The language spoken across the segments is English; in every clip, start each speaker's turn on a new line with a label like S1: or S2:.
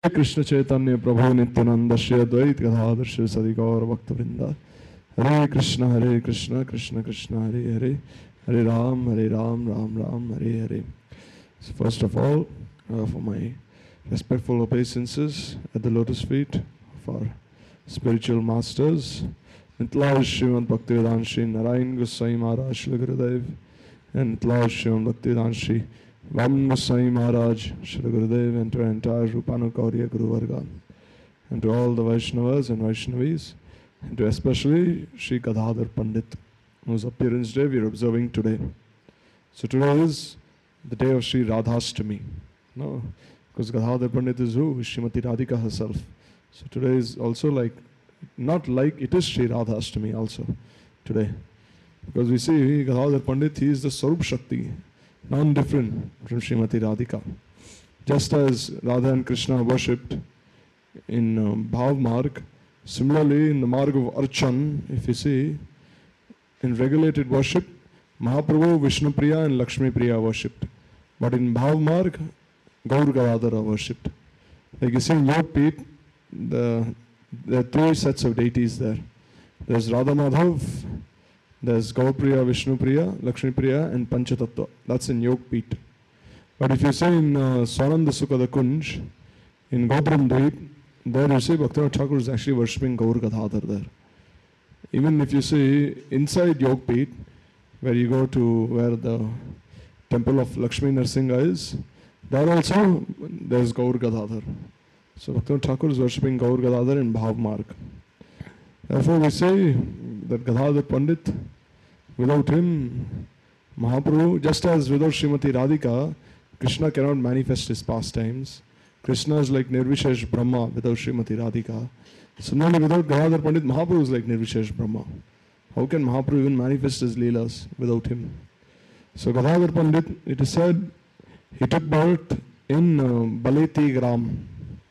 S1: Krishna Chaitanya Prabhu Nityananda Shri Advait Gadadhar Shri Sadigaur Bhakta Vrinda. Hare Krishna Krishna Krishna Hare Hare, Hare Ram Ram Ram Hare Hare. So first of all, for my respectful obeisances at the lotus feet of our spiritual masters, Nitlaj Srimad Bhaktivedanta Shri Narayan Goswami Maharaj Shri Gurudev, and Nitlaj Srimad Bhaktivedanta Shri Vam Goswami Maharaj Shri Gurudev, and to our entire Rupanukauriya Guru Varga, and to all the Vaishnavas and Vaishnavis, and to especially Shri Gadadhar Pandit, whose appearance day we are observing today. So today is the day of Shri Radhashtami. No, because Gadadhar Pandit is who? Srimati Radhika herself. So today is also like, not like it is Shri Radhashtami also today. Because we see Gadadhar Pandit, he is the Sarup Shakti, non-different from Srimati Radhika. Just as Radha and Krishna worshipped in Bhav Marg, similarly in the Marg of Archan, if you see, in regulated worship, Mahaprabhu, Vishnu Priya and Lakshmi Priya worshipped. But in Bhav Marg, Gaur Gadadhar are worshipped. Like you see in Yog Peeth, there are three sets of deities there. There's Radha Madhav, there's Gaur Priya, Vishnu Priya, Lakshmi Priya and Panchatattva. That's in Yog Peeth. But if you say in Swananda Sukha Kunj, in Gopram Dweep, there you see Bhaktivinoda Thakur is actually worshipping Gaur Gadadhar there. Even if you see inside Yog Peeth, where you go to where the temple of Lakshmi Narsinga is, there also there's Gaur Gadadhar. So Bhaktivinoda Thakur is worshipping Gaur Gadadhar in Bhav Marg. Therefore we say that Gadadhar Pandit, without him, Mahaprabhu, just as without Srimati Radhika, Krishna cannot manifest his pastimes. Krishna is like Nirvishesh Brahma without Srimati Radhika. Similarly, without Gadadhar Pandit, Mahaprabhu is like Nirvishesh Brahma. How can Mahaprabhu even manifest his Leelas without him? So Gadadhar Pandit, it is said, he took birth in Baleti Gram,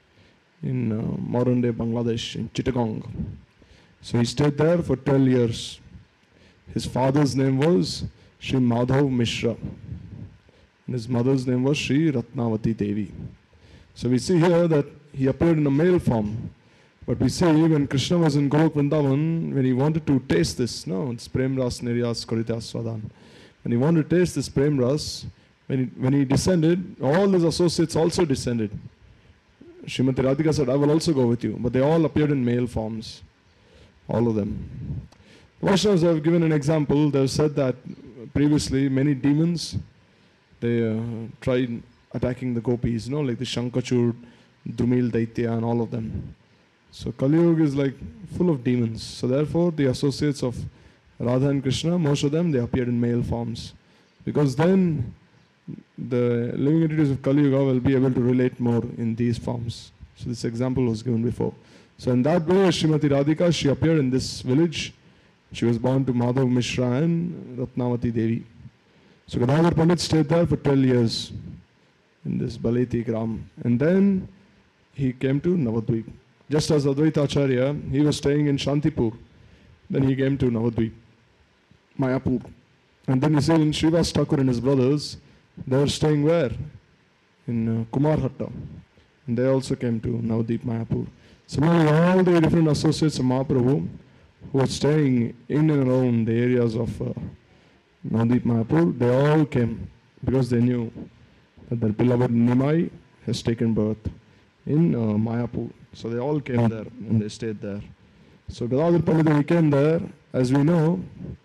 S1: in modern day Bangladesh, in Chittagong. So he stayed there for 12 years. His father's name was Shri Madhav Mishra. And his mother's name was Shri Ratnavati Devi. So we see here that he appeared in a male form. But we say when Krishna was in Golok Vrindavan, when he wanted to taste this, it's Prem Ras Niryas Korita Swadan. When he wanted to taste this Prem Ras, when he descended, all his associates also descended. Srimati Radhika said, I will also go with you. But they all appeared in male forms. All of them. The Vaishnavas have given an example. They have said that previously many demons, they tried attacking the gopis, like the Shankachud, Drumil Daitya and all of them. So Kali Yuga is like full of demons. So therefore the associates of Radha and Krishna, most of them, they appeared in male forms. Because then the living entities of Kali Yuga will be able to relate more in these forms. So this example was given before. So in that way, Srimati Radhika, she appeared in this village. She was born to Madhav Mishra and Ratnavati Devi. So Gadadhar Pandit stayed there for 12 years in this Baleti Gram. And then he came to Navadvip. Just as Advaita Acharya, he was staying in Shantipur. Then he came to Navadvip, Mayapur. And then he said in Srivas Thakur and his brothers, they were staying where? In Kumarhatta. And they also came to Navadvip, Mayapur. Similarly, all the different associates of Mahaprabhu who were staying in and around the areas of Navadvip, Mayapur, they all came because they knew that their beloved Nimai has taken birth in Mayapur. So they all came there and they stayed there. So Gadadhar Pandit, when he came there, as we know,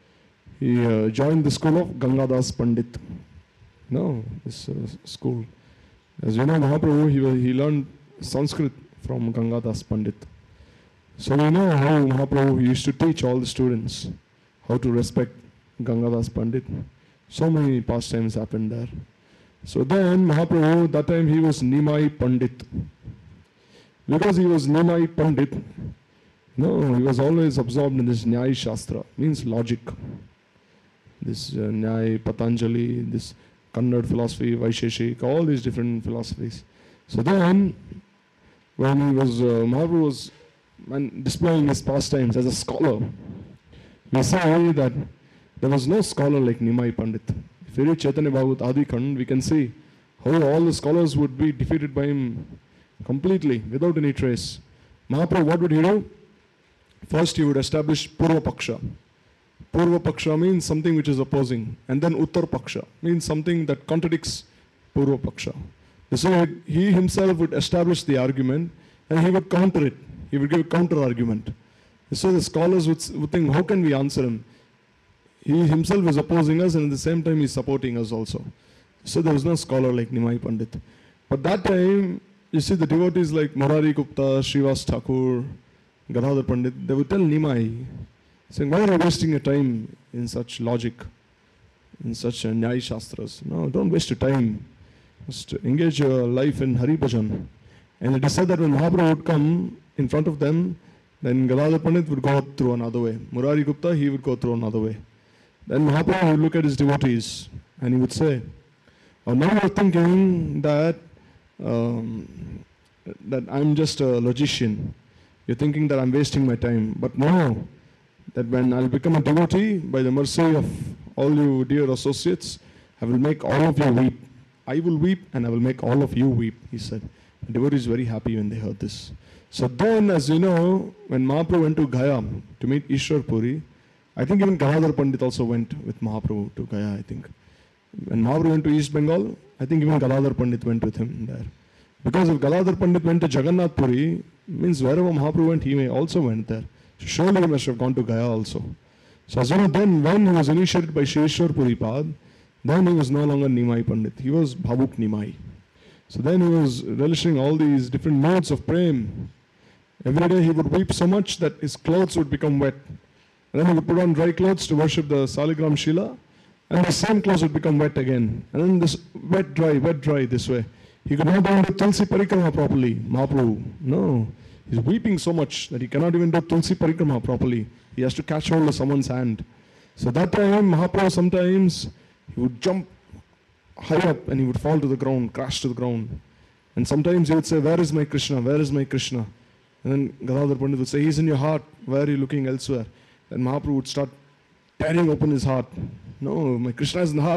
S1: he joined the school of Gangadas Pandit. This school. As we know, Mahaprabhu, he learned Sanskrit from Gangadas Pandit. So we know how Mahaprabhu used to teach all the students how to respect Gangadas Pandit. So many pastimes happened there. So then Mahaprabhu, that time he was Nimai Pandit. Because he was Nimai Pandit, he was always absorbed in this Nyaya Shastra, means logic. This Nyaya, Patanjali, this Kannada philosophy, Vaisheshik, all these different philosophies. So then, when he was, Mahaprabhu was displaying his pastimes as a scholar, we say that there was no scholar like Nimai Pandit. If you read Chaitanya Bhagavat Adi Khand, we can see how all the scholars would be defeated by him completely, without any trace. Mahaprabhu, what would he do? First, he would establish Purva Paksha. Purva Paksha means something which is opposing, and then Uttar Paksha means something that contradicts Purva Paksha. So he himself would establish the argument, and he would counter it. He would give a counter argument. So the scholars would think, how can we answer him? He himself is opposing us, and at the same time he is supporting us also. So there was no scholar like Nimai Pandit. But that time, you see the devotees like Murari Gupta, Srivas Thakur, Gadadhar Pandit, they would tell Nimai, saying, why are you wasting your time in such logic, in such Nyaya Shastras? No, don't waste your time. Just engage your life in Hari Bhajan. And it is said that when Mahaprabhu would come in front of them, then Gadadhar Pandit would go through another way. Murari Gupta, he would go through another way. Then Mahaprabhu would look at his devotees and he would say, oh, now you're thinking that I'm just a logician. You're thinking that I'm wasting my time. But no, that when I'll become a devotee, by the mercy of all you dear associates, I will make all of you weep. I will weep and I will make all of you weep, he said. The devotee is very happy when they heard this. So then, as you know, when Mahaprabhu went to Gaya to meet Ishwar Puri, I think even Gadadhar Pandit also went with Mahaprabhu to Gaya, I think. When Mahaprabhu went to East Bengal, I think even Gadadhar Pandit went with him there. Because if Gadadhar Pandit went to Jagannath Puri, means wherever Mahaprabhu went, he may also went there. So surely he must have gone to Gaya also. So as you know, then when he was initiated by Shri Ishwar Puri Pad, then he was no longer Nimai Pandit. He was Bhavuk Nimai. So then he was relishing all these different modes of prem. Every day he would weep so much that his clothes would become wet. And then he would put on dry clothes to worship the Saligram Shila, and the same clothes would become wet again. And then this wet, dry this way. He could not even do Tulsi Parikrama properly, Mahaprabhu. No. He's weeping so much that he cannot even do Tulsi Parikrama properly. He has to catch hold of someone's hand. So that time, Mahaprabhu sometimes, he would jump high up and he would fall to the ground, crash to the ground. And sometimes he would say, where is my Krishna? Where is my Krishna? And then Gadadhar Pandit would say, he's in your heart. Why are you looking elsewhere? Then Mahaprabhu would start tearing open his heart. No, my Krishna is in the heart.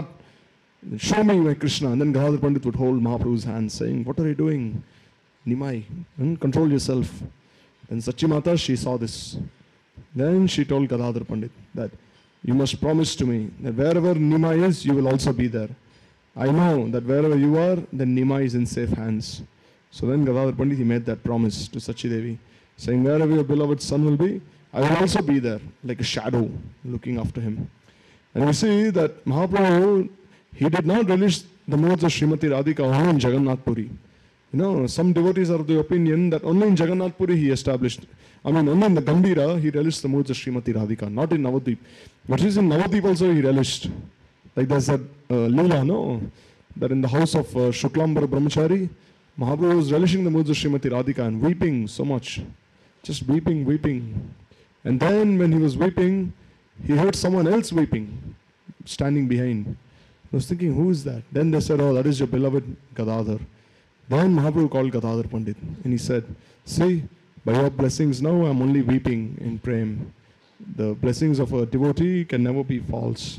S1: Show me my Krishna. And then Gadadhar Pandit would hold Mahaprabhu's hand saying, what are you doing? Nimai, control yourself. And Sachimata, she saw this. Then she told Gadadhar Pandit that you must promise to me that wherever Nimai is, you will also be there. I know that wherever you are, then Nimai is in safe hands. So then Gadadhar Pandit, he made that promise to Sachi Devi, saying wherever your beloved son will be, I will also be there, like a shadow, looking after him. And we see that Mahaprabhu, he did not relish the modes of Srimati Radhika only in Jagannath Puri. You know, some devotees are of the opinion that only in Jagannath Puri he established. Only in the Gambhira he relished the modes of Srimati Radhika, not in Navadvip. But he's in Navadvip also he relished. Like there's that Leela, no? That in the house of Shuklambar Brahmachari, Mahaprabhu was relishing the modes of Srimati Radhika and weeping so much. Just weeping. And then when he was weeping, he heard someone else weeping, standing behind. I was thinking, who is that? Then they said, oh, that is your beloved Gadadhar. Then Mahaprabhu called Gadadhar Pandit and he said, see, by your blessings now I'm only weeping in prem. The blessings of a devotee can never be false.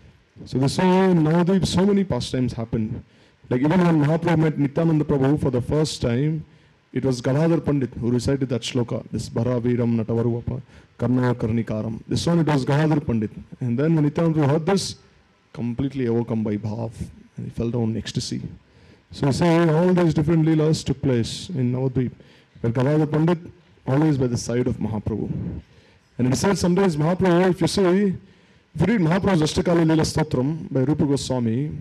S1: So we saw in Navadvip so many pastimes happened. Like even when Mahaprabhu met Nityananda Prabhu for the first time, it was Gadadhar Pandit who recited that shloka, this Bharaviram Natavaruvapa Karna Karnikaram. This one it was Gadadhar Pandit. And then when Nityananda Prabhu heard this, completely overcome by bhav, and he fell down in ecstasy. So we say all these different leelas took place in Navadvip, where Gadadhar Pandit always by the side of Mahaprabhu. And it said sometimes Mahaprabhu, if you read Mahaprabhu's Ashtakali Leela Stotram by Rupa Goswami,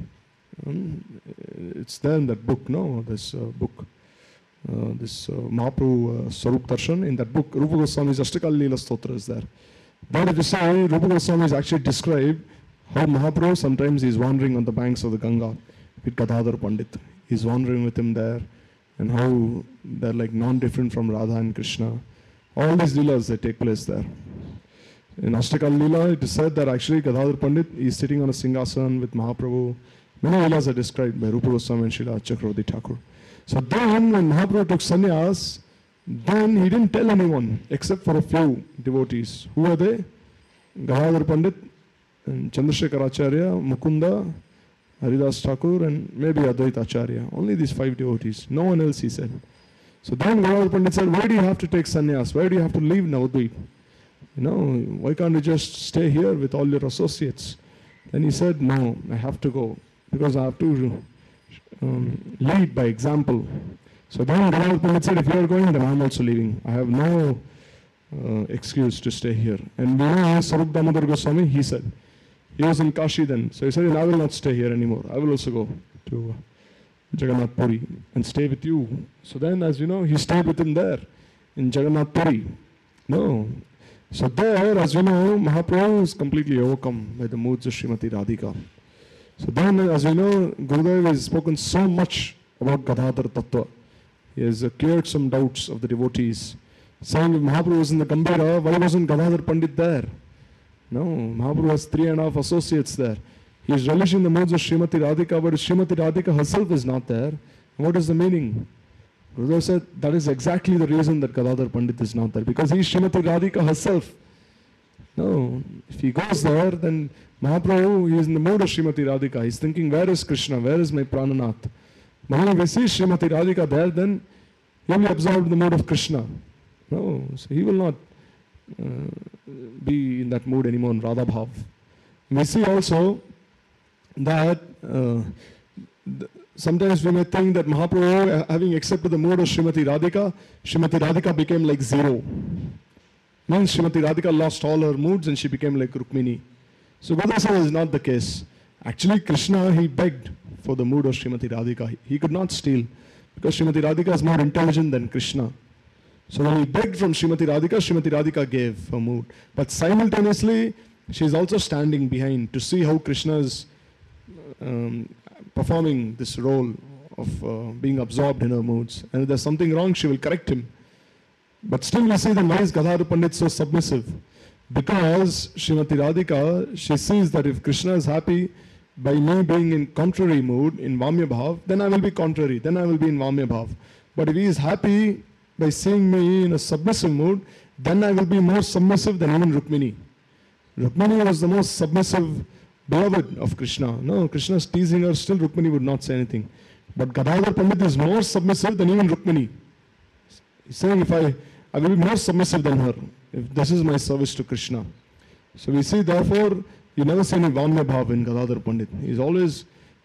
S1: it's there in that book, no? This book. Mahaprabhu Swarup Darshan, in that book, Rupa Goswami's Ashtakali Leela Stotra is there. But if you say, Rupa Goswami is actually described how Mahaprabhu sometimes is wandering on the banks of the Ganga with Gadadhar Pandit. He's wandering with him there, and how they're like non-different from Radha and Krishna. All these leelas, they take place there. In Ashtakal Leela, it is said that actually Gadadhar Pandit is sitting on a Singhasan with Mahaprabhu. Many leelas are described by Rupa Goswami and Srila Chakravarti Thakur. So then when Mahaprabhu took sannyas, then he didn't tell anyone except for a few devotees. Who are they? Gadadhar Pandit, and Chandrasekhar Acharya, Mukunda, Haridas Thakur, and maybe Advaita Acharya. Only these 5 devotees. No one else, he said. So then Gadadhar Pandit said, why do you have to take sannyas? Why do you have to leave Navadvip? Why can't you just stay here with all your associates? Then he said, no, I have to go because I have to lead by example. So then Gadadhar Pandit said, if you are going, then I am also leaving. I have no excuse to stay here. And Sarup Damodar Goswami, he said, he was in Kashi then. So he said, I will not stay here anymore. I will also go to Jagannath Puri and stay with you. So then, as you know, he stayed with him there in Jagannath Puri. So there, as you know, Mahaprabhu is completely overcome by the moods of Srimati Radhika. So then, as you know, Gurudev has spoken so much about Gadadhar Tattva. He has cleared some doubts of the devotees, saying if Mahaprabhu was in the Gambhira, why wasn't Gadadhar Pandit there? No, Mahaprabhu has 3.5 associates there. He is relishing the moods of Srimati Radhika, but Srimati Radhika herself is not there. What is the meaning? Gurudev said that is exactly the reason that Gadadhar Pandit is not there, because he is Srimati Radhika herself. No, if he goes there, then Mahaprabhu, he is in the mood of Srimati Radhika. He is thinking, where is Krishna? Where is my Prananath? But when we see Srimati Radhika there, then he will be absorbed in the mood of Krishna. No, so he will not be in that mood anymore in Radha Bhav. We see also that sometimes we may think that Mahaprabhu, having accepted the mood of Srimati Radhika became like zero. Means Srimati Radhika lost all her moods and she became like Rukmini. So Gadadhar is not the case. Actually, Krishna, he begged for the mood of Srimati Radhika. He could not steal because Srimati Radhika is more intelligent than Krishna. So when he begged from Srimati Radhika gave her mood. But simultaneously, she is also standing behind to see how Krishna is performing this role of being absorbed in her moods. And if there's something wrong, she will correct him. But still we see that why is Gadadhar Pandit so submissive? Because Srimati Radhika, she sees that if Krishna is happy by me being in contrary mood, in Vamya Bhav, then I will be contrary, then I will be in Vamya Bhav. But if he is happy by seeing me in a submissive mood, then I will be more submissive than even Rukmini. Rukmini was the most submissive beloved of Krishna. No, Krishna is teasing her, still Rukmini would not say anything. But Gadadhar Pandit is more submissive than even Rukmini. He's saying, if I will be more submissive than her, if this is my service to Krishna. So we see, therefore, you never see any Vamya Bhav in Gadadhar Pandit. He's always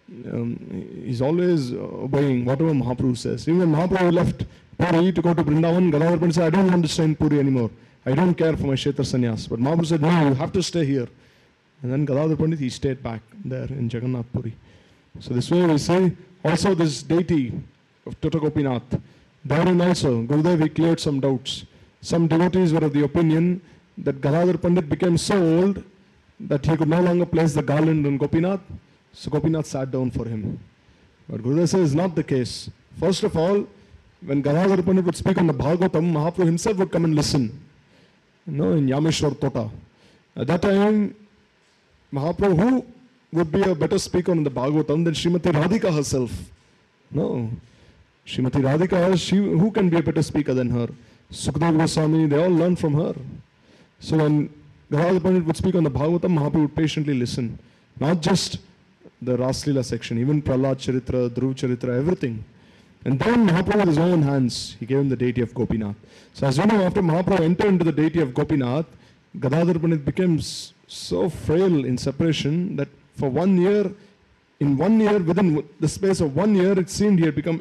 S1: obeying whatever Mahaprabhu says. Even when Mahaprabhu left Puri to go to Vrindavan, Gadadhar Pandit said, I don't want to stay in Puri anymore. I don't care for my Kshetra Sannyas. But Mahaprabhu said, no, you have to stay here. And then Gadadhar Pandit, he stayed back there in Jagannath Puri. So this way we say, also this deity of Tota Gopinath, therein also, Gurudev, he cleared some doubts. Some devotees were of the opinion that Gadadhar Pandit became so old that he could no longer place the garland on Gopinath. So Gopinath sat down for him. But Gurudev says it's not the case. First of all, when Gadadhar Pandit would speak on the Bhagavatam, Mahaprabhu himself would come and listen. In Yameshwar Tota. At that time, Mahaprabhu, who would be a better speaker on the Bhagavatam than Srimati Radhika herself? No. Srimati Radhika, who can be a better speaker than her? Sukadeva Goswami, they all learn from her. So when Gadadhar Pandit would speak on the Bhagavatam, Mahaprabhu would patiently listen. Not just the Raslila section, even Prahlad Charitra, Dhruv Charitra, everything. And then Mahaprabhu with his own hands, he gave him the deity of Gopinath. So as you know, after Mahaprabhu entered into the deity of Gopinath, Gadadhar Pandit became so frail in separation that for 1 year, within the space of 1 year, it seemed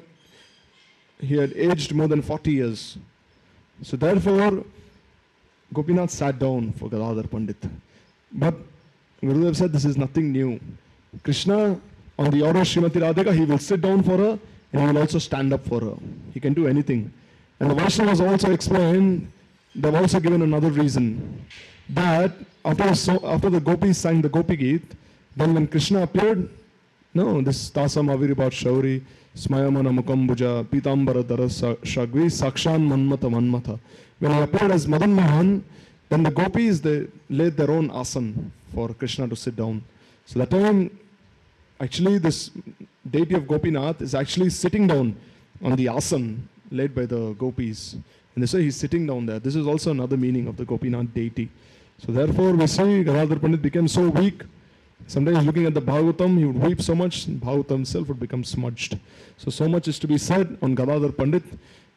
S1: he had aged more than 40 years. So therefore, Gopinath sat down for Gadadhar Pandit. But Gurudev said this is nothing new. Krishna, on the order of Srimati Radhika, he will sit down for her and he will also stand up for her. He can do anything. And the Vaishnavas also explained, they have also given another reason. That after the gopis sang the Gopi Geet, then when Krishna appeared, this Tasam Aviribat Shauri, Smayamana Mukambuja, Pitambara Dara Shagvi, Sakshan Manmata Manmata. When he appeared as Madan Mohan, then the gopis, they laid their own asan for Krishna to sit down. So that time, actually this deity of Gopinath is actually sitting down on the asan laid by the gopis. And they say he's sitting down there. This is also another meaning of the Gopinath deity. So therefore we see Gadadhar Pandit became so weak. Sometimes looking at the Bhagavatam, he would weep so much, and Bhagavatam himself would become smudged. So much is to be said on Gadadhar Pandit.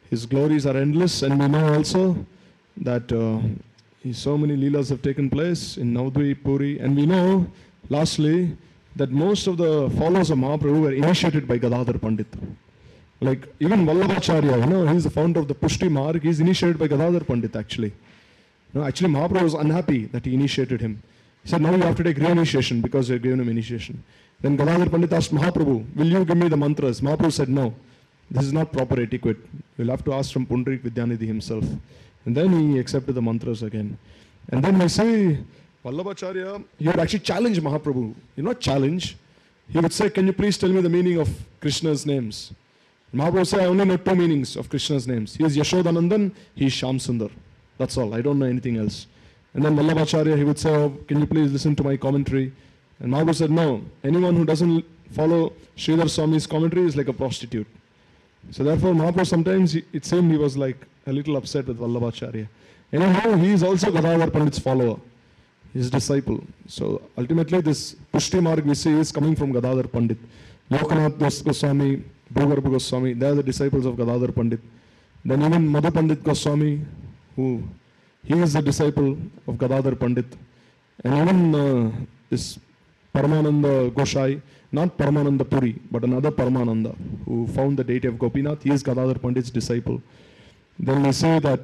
S1: His glories are endless, and we know also that so many leelas have taken place in Navadvip, Puri, and we know, lastly, that most of the followers of Mahaprabhu were initiated by Gadadhar Pandit. Like even Vallabhacharya, he's the founder of the Pushti Marg, he's initiated by Gadadhar Pandit actually. Actually Mahaprabhu was unhappy that he initiated him. He said, now you have to take re-initiation because you have given him initiation. Then Gadadhar Pandit asked Mahaprabhu, will you give me the mantras? Mahaprabhu said, no, this is not proper etiquette. You'll have to ask from Pundarik Vidyanidhi himself. And then he accepted the mantras again. And then we say, Vallabhacharya, he would actually challenge Mahaprabhu. Not challenge. He would say, can you please tell me the meaning of Krishna's names? Mahaprabhu said, I only know 2 meanings of Krishna's names. He is Yashodanandan, he is Shyamsundar. That's all. I don't know anything else. And then Vallabhacharya, he would say, oh, can you please listen to my commentary? And Mahaprabhu said, no. Anyone who doesn't follow Sridhar Swami's commentary is like a prostitute. So therefore, Mahaprabhu sometimes, it seemed he was like a little upset with Vallabhacharya. Anyhow, he is also Gadadhar Pandit's follower, his disciple. So ultimately, this Pushti Marg we see is coming from Gadadhar Pandit. Lokanath Das Goswami, Bhugarbha Goswami, they are the disciples of Gadadhar Pandit. Then even Madhu Pandit Goswami, he is a disciple of Gadadhar Pandit. And even this Paramananda Goshai, not Paramananda Puri, but another Paramananda, who found the deity of Gopinath, he is Gadadhar Pandit's disciple. Then we say that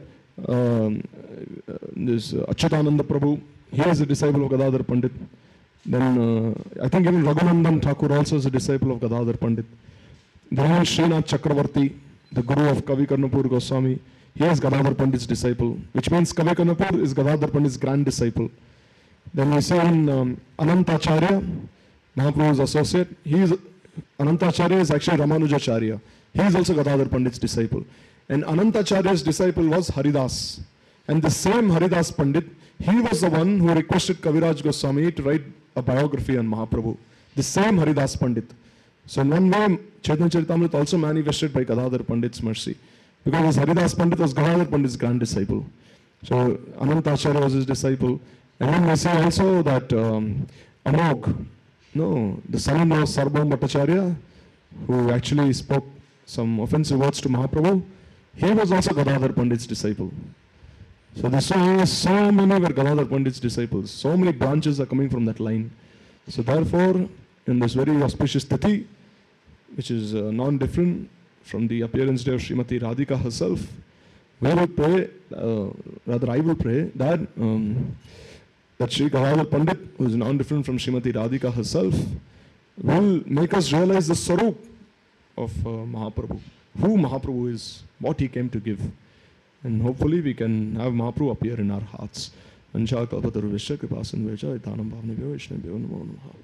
S1: this Achyutananda Prabhu, he is a disciple of Gadadhar Pandit. Then I think even Raghunandan Thakur also is a disciple of Gadadhar Pandit. Then Srinath Chakravarti, the guru of Kavi Karnapur Goswami, he is Gadadhar Pandit's disciple, which means Kavi Karnapur is Gadadhar Pandit's grand disciple. Then we say in Anantacharya, Mahaprabhu's associate, Anantacharya is actually Ramanujacharya. He is also Gadadhar Pandit's disciple. And Anantacharya's disciple was Haridas. And the same Haridas Pandit, he was the one who requested Kaviraj Goswami to write a biography on Mahaprabhu. The same Haridas Pandit. So in one way, Chaitanya Charitamrita also manifested by Gadadhar Pandit's mercy. Because Haridas Pandit was Gadadhar Pandit's grand disciple. So Anantacharya was his disciple. And then we say also that Amog, the son-in-law of Sarbham Bhattacharya, who actually spoke some offensive words to Mahaprabhu, he was also Gadadhar Pandit's disciple. So this way, so many were Gadadhar Pandit's disciples. So many branches are coming from that line. So therefore, in this very auspicious Tithi, which is non-different from the appearance day of Srimati Radhika herself, we will pray, rather I will pray that that Sri Gadadhar Pandit, who is non-different from Srimati Radhika herself, will make us realize the Sarup of Mahaprabhu, who Mahaprabhu is, what he came to give. And hopefully we can have Mahaprabhu appear in our hearts. Ansha kalpataru vishya kripasan vecha itanam bhavnebhyo vishnebhyo namo namaha.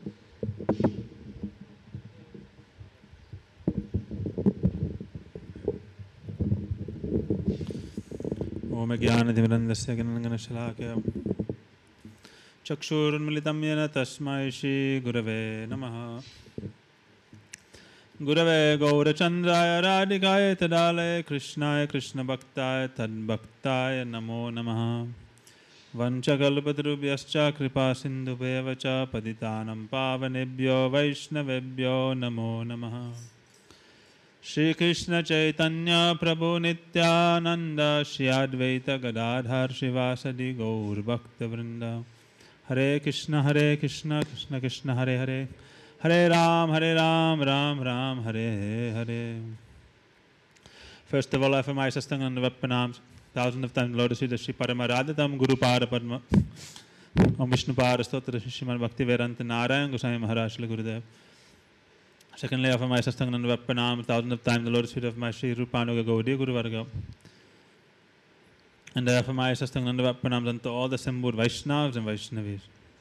S2: Om Jnanatimirandasya Gnananganashalakaya Chakshurunmilitam Yena Tasmai Shri Gurave Namaha. Gurave Gaurachandraya Radhikaya Tadale Krishnaya Krishna Bhaktaya Tad Bhaktaya Namo Namaha. Vanchakalpatarubhyascha kripa sindhubheva paditanam pavanebhyo vaishnavebhyo namo namaha. Shri Krishna Chaitanya Prabhu Nityananda Shri Advaita Gadadhar Shivasadi Gaur Bhakta Vrinda. Hare Krishna Krishna Krishna Hare Hare Hare Ram Ram Ram Hare Hare. First of all, I offer my Sastanga and Vappanams. Thousands of times, Lord, Sri Paramaradatam Guru Para Padma Om Vishnu Para Stotra Shriman Bhakti Vedanta Narayan Goswami Maharaj Shri Gurudev. Secondly, I offer my Sastanga and Vappanam. Thousands of times, the Lord Sri of my Sri Rupanuga Gaudiya Guru Varga. And I offer my Sastanga and Vappanams unto all the Sambur Vaishnavas and Vaishnavis.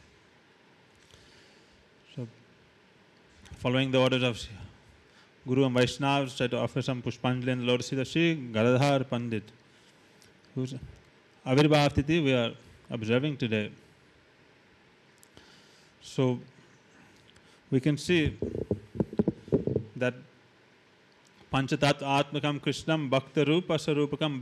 S2: So, following the orders of Guru and Vaishnavas, try to offer some Pushpanjali and the Lord Sri Gadadhar Pandit, whose Avirbhav Tithi we are observing today. So, we can see that Panchatat Atmakam Krishnam Bhakta Rupa Sarupakam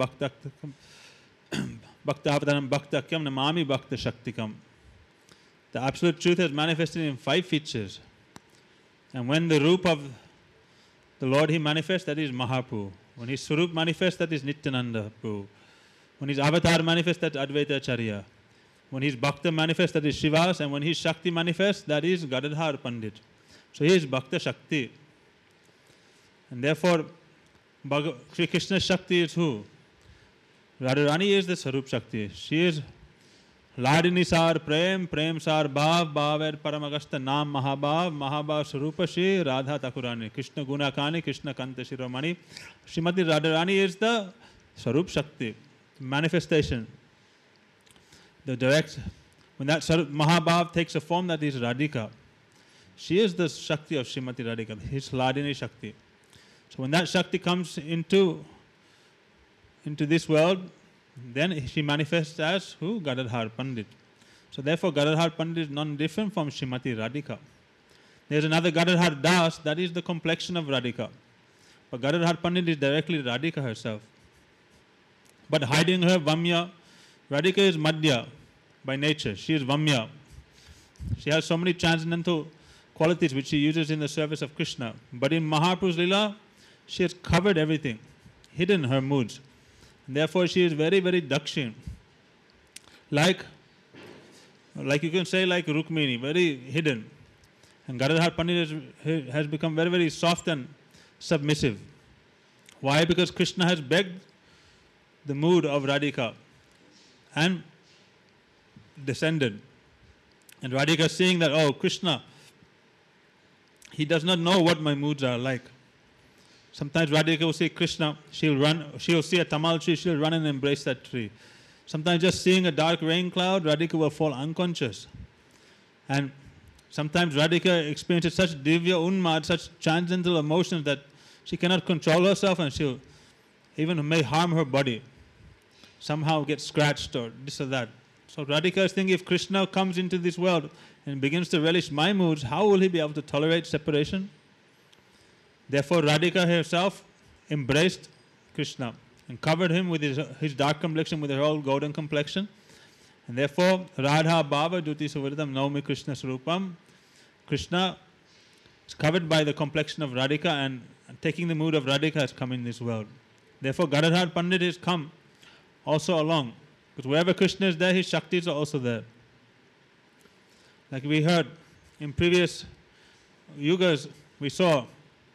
S2: Bhakta Avatanam Bhaktakyam Namami Bhakta Shaktikam. The absolute truth is manifested in 5 features. And when the Rupa of the Lord He manifests, that is Mahaprabhu. When his Swarup manifests, that is Nityananda Prabhu. When his avatar manifests, that's Advaita Acharya. When his Bhakta manifests, that is Shivas. And when his Shakti manifests, that is Gadadhar Pandit. So he is Bhakta Shakti. And therefore, Sri Krishna's Shakti is who? Radharani is the Sarup Shakti. She is Ladini Sar Prem, Prem Sar Bhav, Bhaver Paramagasta Nam Mahabhav, Mahabhav Sarupa Shri Radha Thakurani. Krishna Gunakani, Krishna Kanta Shiromani. Srimati Radharani is the Sarup Shakti, manifestation. The direct, when that Mahabhav takes a form, that is Radhika. She is the Shakti of Srimati Radhika, his Ladini Shakti. So when that Shakti comes into this world, then she manifests as who? Gadadhar Pandit. So therefore Gadadhar Pandit is non-different from Srimati Radhika. There is another Gadadhar Das, that is the complexion of Radhika. But Gadadhar Pandit is directly Radhika herself. But hiding her Vamya, Radhika is Madhya by nature. She is Vamya. She has so many transcendental qualities which she uses in the service of Krishna. But in Mahaprabhu's Leela, she has covered everything, hidden her moods. And therefore she is very, very Dakshin. Like you can say like Rukmini, very hidden. And Gadadhar Pandit has become very, very soft and submissive. Why? Because Krishna has begged the mood of Radhika and descended. And Radhika seeing that, oh, Krishna, he does not know what my moods are like. Sometimes Radhika will see Krishna, she'll see a tamal tree, she'll run and embrace that tree. Sometimes just seeing a dark rain cloud, Radhika will fall unconscious. And sometimes Radhika experiences such divya unmad, such transcendental emotions that she cannot control herself, and she'll even may harm her body. Somehow get scratched or this or that. So Radhika is thinking, if Krishna comes into this world and begins to relish my moods, how will he be able to tolerate separation? Therefore Radhika herself embraced Krishna and covered him with his dark complexion, with her whole golden complexion. And therefore Radha Bhava Jyoti Suvritam Naumi Krishna Swarupam. Krishna is covered by the complexion of Radhika, and taking the mood of Radhika has come in this world. Therefore Gadadhar Pandit has come also along. Because wherever Krishna is there, his Shaktis are also there. Like we heard in previous yugas, we saw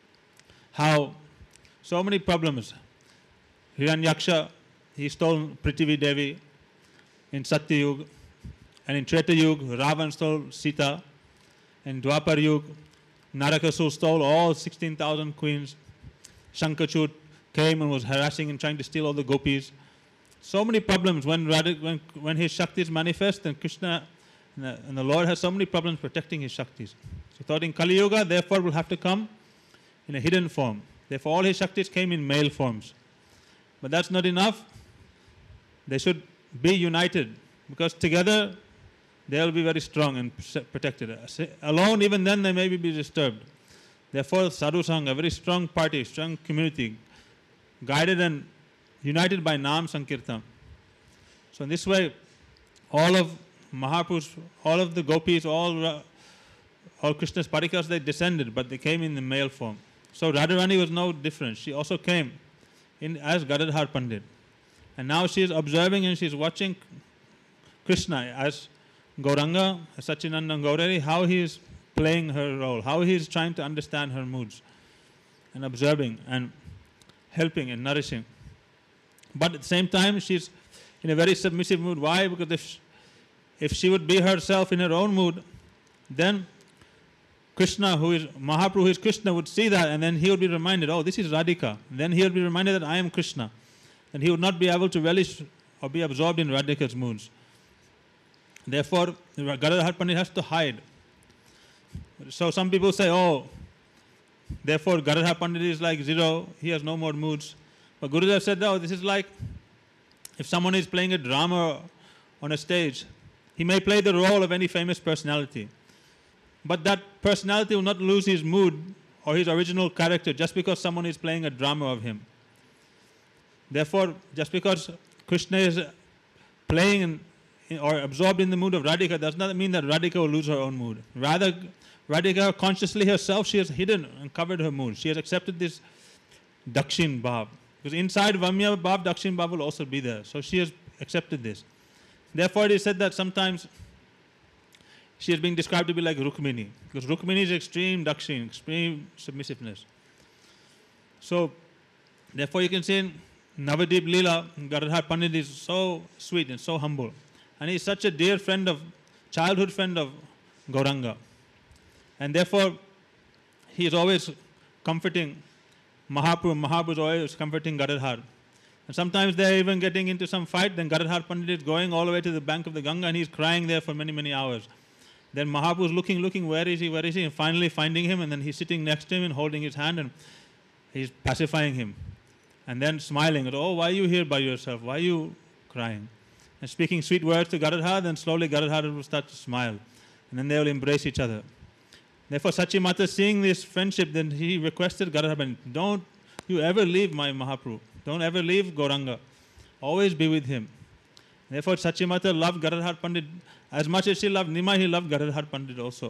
S2: how so many problems. Hiranyaksha, he stole Prithvi Devi in Satya Yuga. And in Treta Yuga, Ravan stole Sita. In Dwapar Yuga, Narakasur stole all 16,000 queens. Shankachud came and was harassing and trying to steal all the gopis. So many problems when his Shaktis manifest, and Krishna and the Lord has so many problems protecting his Shaktis. So thought in Kali Yuga, therefore will have to come in a hidden form. Therefore all his Shaktis came in male forms. But that's not enough. They should be united, because together they will be very strong and protected. Alone, even then they may be disturbed. Therefore Sadhu Sangha, a very strong party, strong community, guided and united by Nam Sankirtan. So in this way, all of Mahaprabhu's, all of the gopis, all Krishna's parikas, they descended, but they came in the male form. So Radharani was no different. She also came in as Gadadhar Pandit. And now she is observing and she is watching Krishna as Gauranga, as Sachinanda Gaurari, how he is playing her role, how he is trying to understand her moods, and observing and helping and nourishing. But at the same time, she's in a very submissive mood. Why? Because if she would be herself in her own mood, then Krishna, who is Mahaprabhu, who is Krishna, would see that, and then he would be reminded, oh, this is Radhika. And then he would be reminded that I am Krishna. And he would not be able to relish or be absorbed in Radhika's moods. Therefore, Gadadhar Pandit has to hide. So some people say, oh, therefore Gadadhar Pandit is like zero, he has no more moods. But Gurudev said, no, this is like if someone is playing a drama on a stage, he may play the role of any famous personality. But that personality will not lose his mood or his original character just because someone is playing a drama of him. Therefore, just because Krishna is playing or absorbed in the mood of Radhika does not mean that Radhika will lose her own mood. Rather, Radhika consciously herself, she has hidden and covered her mood. She has accepted this Dakshin Bhav. Because inside Vamya Bab, Dakshin Bab will also be there. So she has accepted this. Therefore, it is said that sometimes she is being described to be like Rukmini. Because Rukmini is extreme Dakshin, extreme submissiveness. So, therefore you can say in Navadip Leela, Gadadhar Pandit is so sweet and so humble. And he is such a dear friend of, childhood friend of Gauranga. And therefore, he is always comforting Mahaprabhu. Mahaprabhu is always comforting Gadadhar. And sometimes they are even getting into some fight, then Gadadhar Pandit is going all the way to the bank of the Ganga and he is crying there for many, many hours. Then Mahaprabhu is looking, where is he, and finally finding him, and then he's sitting next to him and holding his hand and he's pacifying him. And then smiling, oh, why are you here by yourself? Why are you crying? And speaking sweet words to Gadadhar, then slowly Gadadhar will start to smile. And then they will embrace each other. Therefore, Sachimata, seeing this friendship, then he requested Gadadhar, don't you ever leave my Mahaprabhu. Don't ever leave Gauranga. Always be with him. Therefore, Sachimata loved Gadadhar Pandit. As much as she loved Nimai, he loved Gadadhar Pandit also.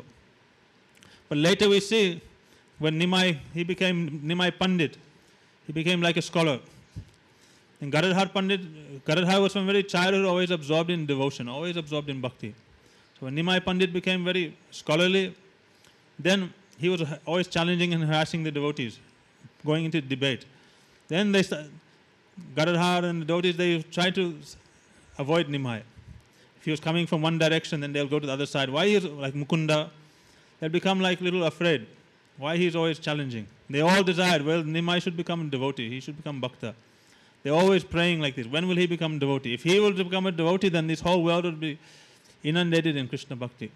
S2: But later we see, when he became Nimai Pandit, he became like a scholar. And Gadadhar was from very childhood always absorbed in devotion, always absorbed in bhakti. So when Nimai Pandit became very scholarly, then he was always challenging and harassing the devotees, going into debate. Then Gadadhar and the devotees, they tried to avoid Nimai. If he was coming from one direction, then they'll go to the other side. Why is like Mukunda? They'll become like little afraid. Why he's always challenging? They all desired, well, Nimai should become a devotee. He should become bhakta. They're always praying like this. When will he become a devotee? If he will become a devotee, then this whole world will be inundated in Krishna bhakti.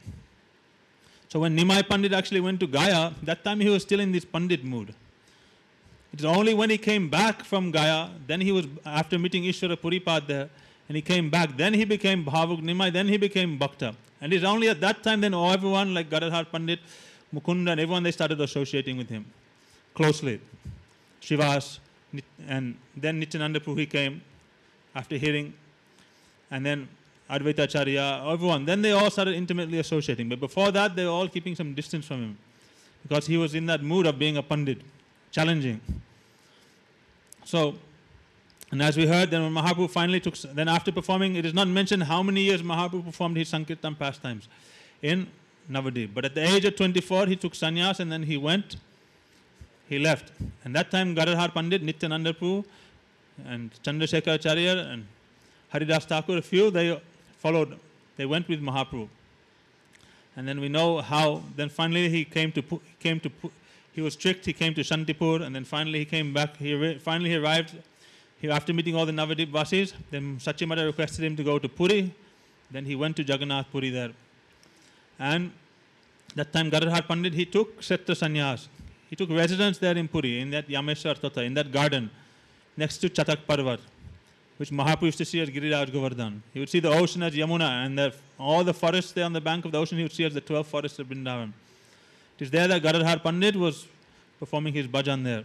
S2: So when Nimai Pandit actually went to Gaya, that time he was still in this Pandit mood. It's only when he came back from Gaya, then he was, after meeting Ishwara Puripad there, and he came back, then he became Bhavuk Nimai, then he became Bhakta. And it's only at that time then everyone like Gadadhar Pandit, Mukunda and everyone, they started associating with him closely. Srivas, and then Nityananda Prabhu, he came after hearing, and then Advaita Acharya, everyone. Then they all started intimately associating. But before that, they were all keeping some distance from him because he was in that mood of being a Pandit, challenging. So, and as we heard, then when Mahaprabhu finally took, then after performing, it is not mentioned how many years Mahaprabhu performed his Sankirtan pastimes in Navadip. But at the age of 24, he took sannyas and then he left. And that time Gadadhar Pandit, Nityananda Prabhu, and Chandrasekhar Acharya and Haridas Thakur, a few, they followed. They went with Mahaprabhu. And then we know how, then finally he he was tricked, he came to Shantipur, and then finally he came back. Finally arrived. After meeting all the Navadip Vasis, then Sachimata requested him to go to Puri. Then he went to Jagannath Puri there. And that time Gadadhar Pandit, he took Kshetra Sannyas. He took residence there in Puri, in that Yameshwar Tata, in that garden, next to Chatak Parvat, which Mahaprabhu used to see as Giriraj Govardhan. He would see the ocean as Yamuna, and all the forests there on the bank of the ocean, he would see as the 12 forests of Vrindavan. It is there that Gadadhar Pandit was performing his bhajan there.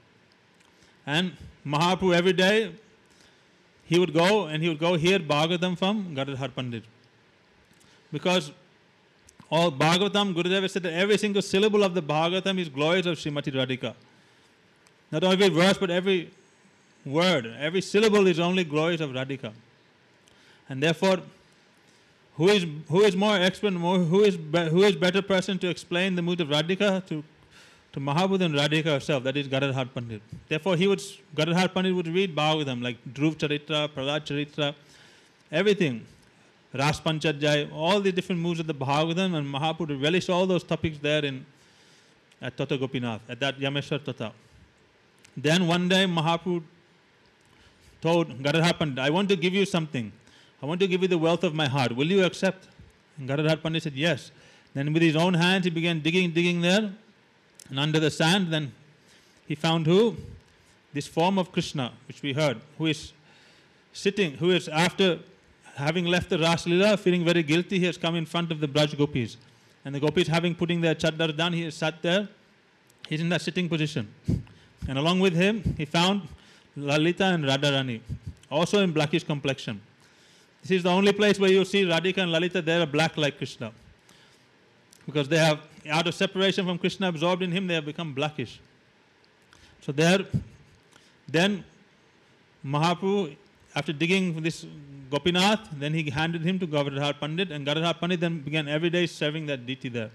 S2: And Mahaprabhu every day, he would go hear Bhagavatam from Gadadhar Pandit. Because all Bhagavatam, Gurudev said that every single syllable of the Bhagavatam is glories of Srimati Radhika. Not only every verse, but every word, every syllable is only glories of Radhika. And therefore, who is more expert, who is better person to explain the mood of Radhika to Mahaprabhu than Radhika herself? That is Gadadhar Pandit. Therefore, Gadadhar Pandit would read Bhagavatam like Dhruv Charitra, Prahlad Charitra, everything. Ras Panchadhyay, all the different moods of the Bhagavatam, and Mahaprabhu would relish all those topics there at Tata Gopinath, at that Yameshwar Tata. Then one day Mahaprabhu told Gadadhar Pandit, I want to give you something. I want to give you the wealth of my heart. Will you accept? And Gadadhar Pandit said, yes. Then with his own hands he began digging there, and under the sand, then he found who? This form of Krishna, which we heard, who is after having left the Ras Leela, feeling very guilty, he has come in front of the Braj Gopis. And the Gopis putting their chaddar down, he has sat there. He's in that sitting position. And along with him, he found Lalita and Radharani, also in blackish complexion. This is the only place where you see Radhika and Lalita, they are black like Krishna. Because they have, out of separation from Krishna, absorbed in him, they have become blackish. So then Mahaprabhu, after digging this Gopinath, then he handed him to Gadadhar Pandit, and Gadadhar Pandit then began every day serving that deity there.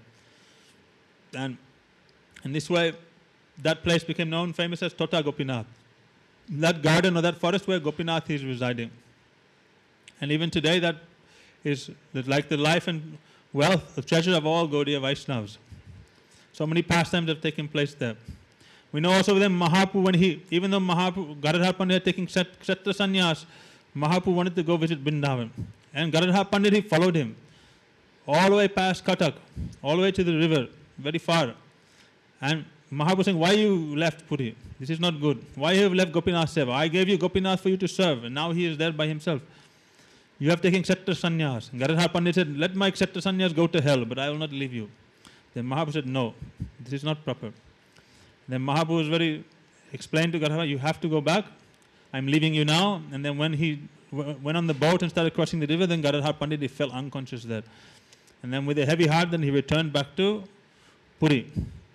S2: And in this way, that place became known, famous as Tota Gopinath. That garden or that forest where Gopinath is residing. And even today, that is like the life and wealth, the treasure of all Gaudiya Vaishnavas. So many pastimes have taken place there. We know also that Mahaprabhu, even though Mahaprabhu, Gadadhar Pandit had taken Kshetra Sannyas, Mahaprabhu wanted to go visit Vrindavan. And Gadadhar Pandit, he followed him all the way past Katak, all the way to the river, very far. And Mahaprabhu saying, why you left Puri? This is not good. Why you have left Gopinath Seva? I gave you Gopinath for you to serve, and now he is there by himself. You have taken Kshetra Sannyas. Gadadhar Pandit said, let my Kshetra Sannyas go to hell, but I will not leave you. Then Mahaprabhu said, no, this is not proper. Then Mahaprabhu was very explained to Gadadhar, you have to go back. I'm leaving you now. And then when he went on the boat and started crossing the river, then Gadadhar Pandit, he fell unconscious there. And then with a heavy heart, then he returned back to Puri.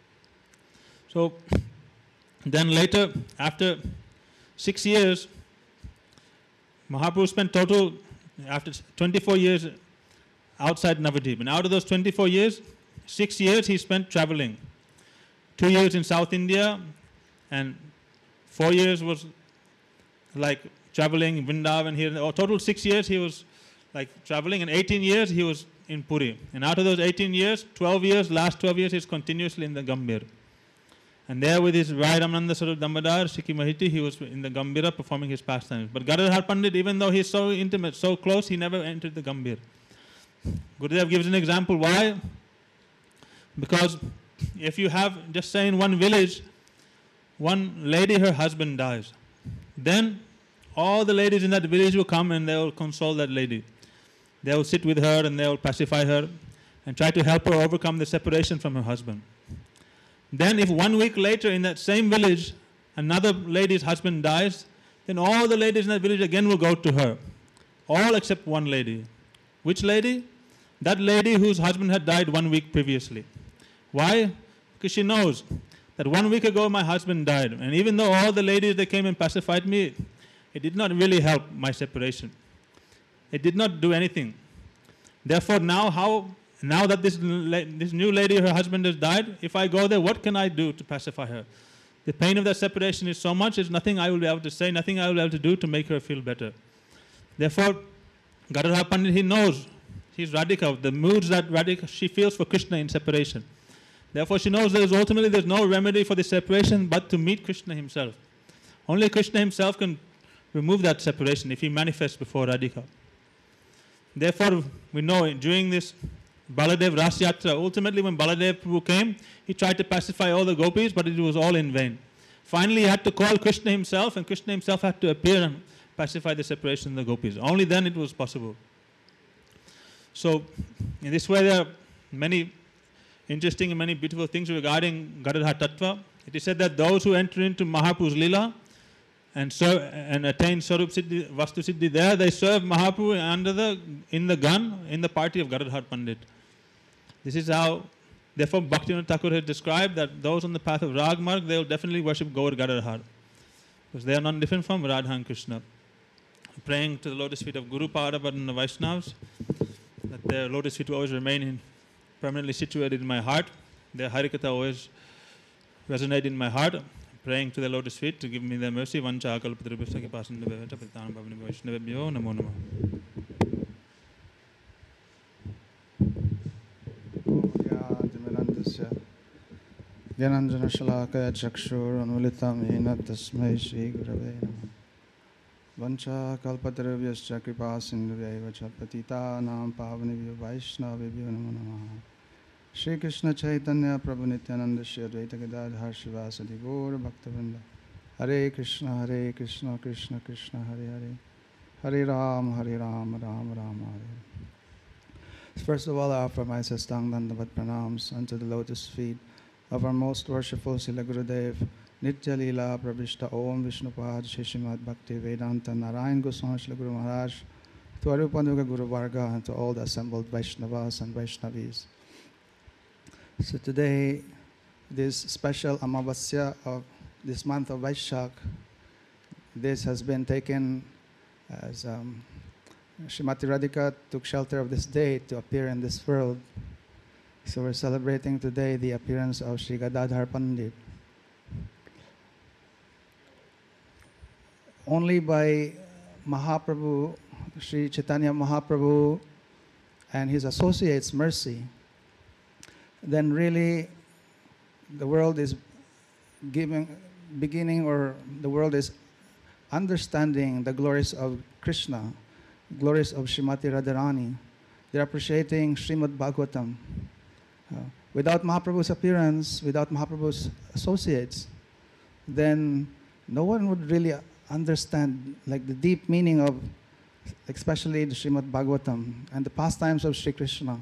S2: So then later, after 6 years, Mahaprabhu spent total, after 24 years outside Navadvip. And out of those 24 years, 6 years he spent traveling. 2 years in South India, and 4 years was like traveling in Vrindavan here. Or total 6 years he was like traveling, and 18 years he was in Puri. And out of those 18 years, 12 years, last 12 years, he's continuously in the Gambhir. And there with his Rai Ramananda Sarup Damodar, Shiki Mahiti, he was in the Gambhira performing his pastimes. But Gadadhar Pandit, even though he's so intimate, so close, he never entered the Gambhir. Gurudev gives an example. Why? Because if you have, just say in one village, one lady, her husband dies, then all the ladies in that village will come and they will console that lady. They will sit with her and they will pacify her and try to help her overcome the separation from her husband. Then if 1 week later in that same village, another lady's husband dies, then all the ladies in that village again will go to her. All except one lady. Which lady? That lady whose husband had died 1 week previously. Why? Because she knows that 1 week ago my husband died. And even though all the ladies, they came and pacified me, it did not really help my separation. It did not do anything. Therefore now that this new lady, her husband has died, if I go there, what can I do to pacify her? The pain of that separation is so much, there's nothing I will be able to say, nothing I will be able to do to make her feel better. Therefore, Gadadhar Pandit, he knows, he's Radhika, the moods that Radhika, she feels for Krishna in separation. Therefore, she knows there's no remedy for this separation but to meet Krishna himself. Only Krishna himself can remove that separation if he manifests before Radhika. Therefore, we know during this Baladev Ras Yatra, ultimately when Baladev Prabhu came, he tried to pacify all the gopis, but it was all in vain. Finally, he had to call Krishna himself, and Krishna himself had to appear and pacify the separation of the gopis. Only then it was possible. So, in this way, there are many interesting and many beautiful things regarding Gadadhar Tattva. It is said that those who enter into Mahaprabhu's Lila and attain Sarup Siddhi, Vastu Siddhi there, they serve Mahaprabhu in the gun, in the party of Gadadhar Pandit. This is how, therefore Bhaktivinoda Thakur has described that those on the path of Ragmarg, they will definitely worship Gaur Gadadhar, because they are not different from Radha and Krishna. Praying to the lotus feet of Guru Pada and the Vaishnavas, that their lotus feet will always remain permanently situated in my heart. Their Harikatha always resonate in my heart. Praying to the lotus feet to give me their mercy. Vancha kalpatarubhasya kipasindhavya paditanam pavanebhyo vaishnavebhyo namo namah.
S3: Gyananjana Shalakaya Chakshur Anulitam Hina Tasmai Shri Gurave Namah. Vancha kalpatarubhyasya kipasindhavya patitanam pavanebhyo vaishnavebhyo namo namah. Shri Krishna Chaitanya Prabhu Nityananda Shri Advaita Gadadhar Shivasadi Gaur Bhaktivinoda. Hare Krishna Krishna Krishna Hare Hare. Hare Ram Ram Ram Hare. First of all, I offer my Sastang Dandavat Pranams unto the lotus feet of our most worshipful Srila Gurudev, Nitya Leela Prabhishta Om Vishnupad Shishimad Bhakti Vedanta Narayan Goswami Srila Guru Maharaj, to Arupanuga Guru Varga, and to all the assembled Vaishnavas and Vaishnavis. So today, this special Amavasya of this month of Vaishak, this has been taken as Srimati Radhika took shelter of this day to appear in this world. So we're celebrating today the appearance of Sri Gadadhar Pandit. Only by Mahaprabhu, Sri Chaitanya Mahaprabhu and his associates' mercy, then really the world is beginning, or the world is understanding the glories of Krishna, glories of Srimati Radharani. They're appreciating Srimad Bhagavatam. Without Mahaprabhu's appearance, without Mahaprabhu's associates, then no one would really understand like the deep meaning of, especially the Srimad Bhagavatam and the pastimes of Sri Krishna.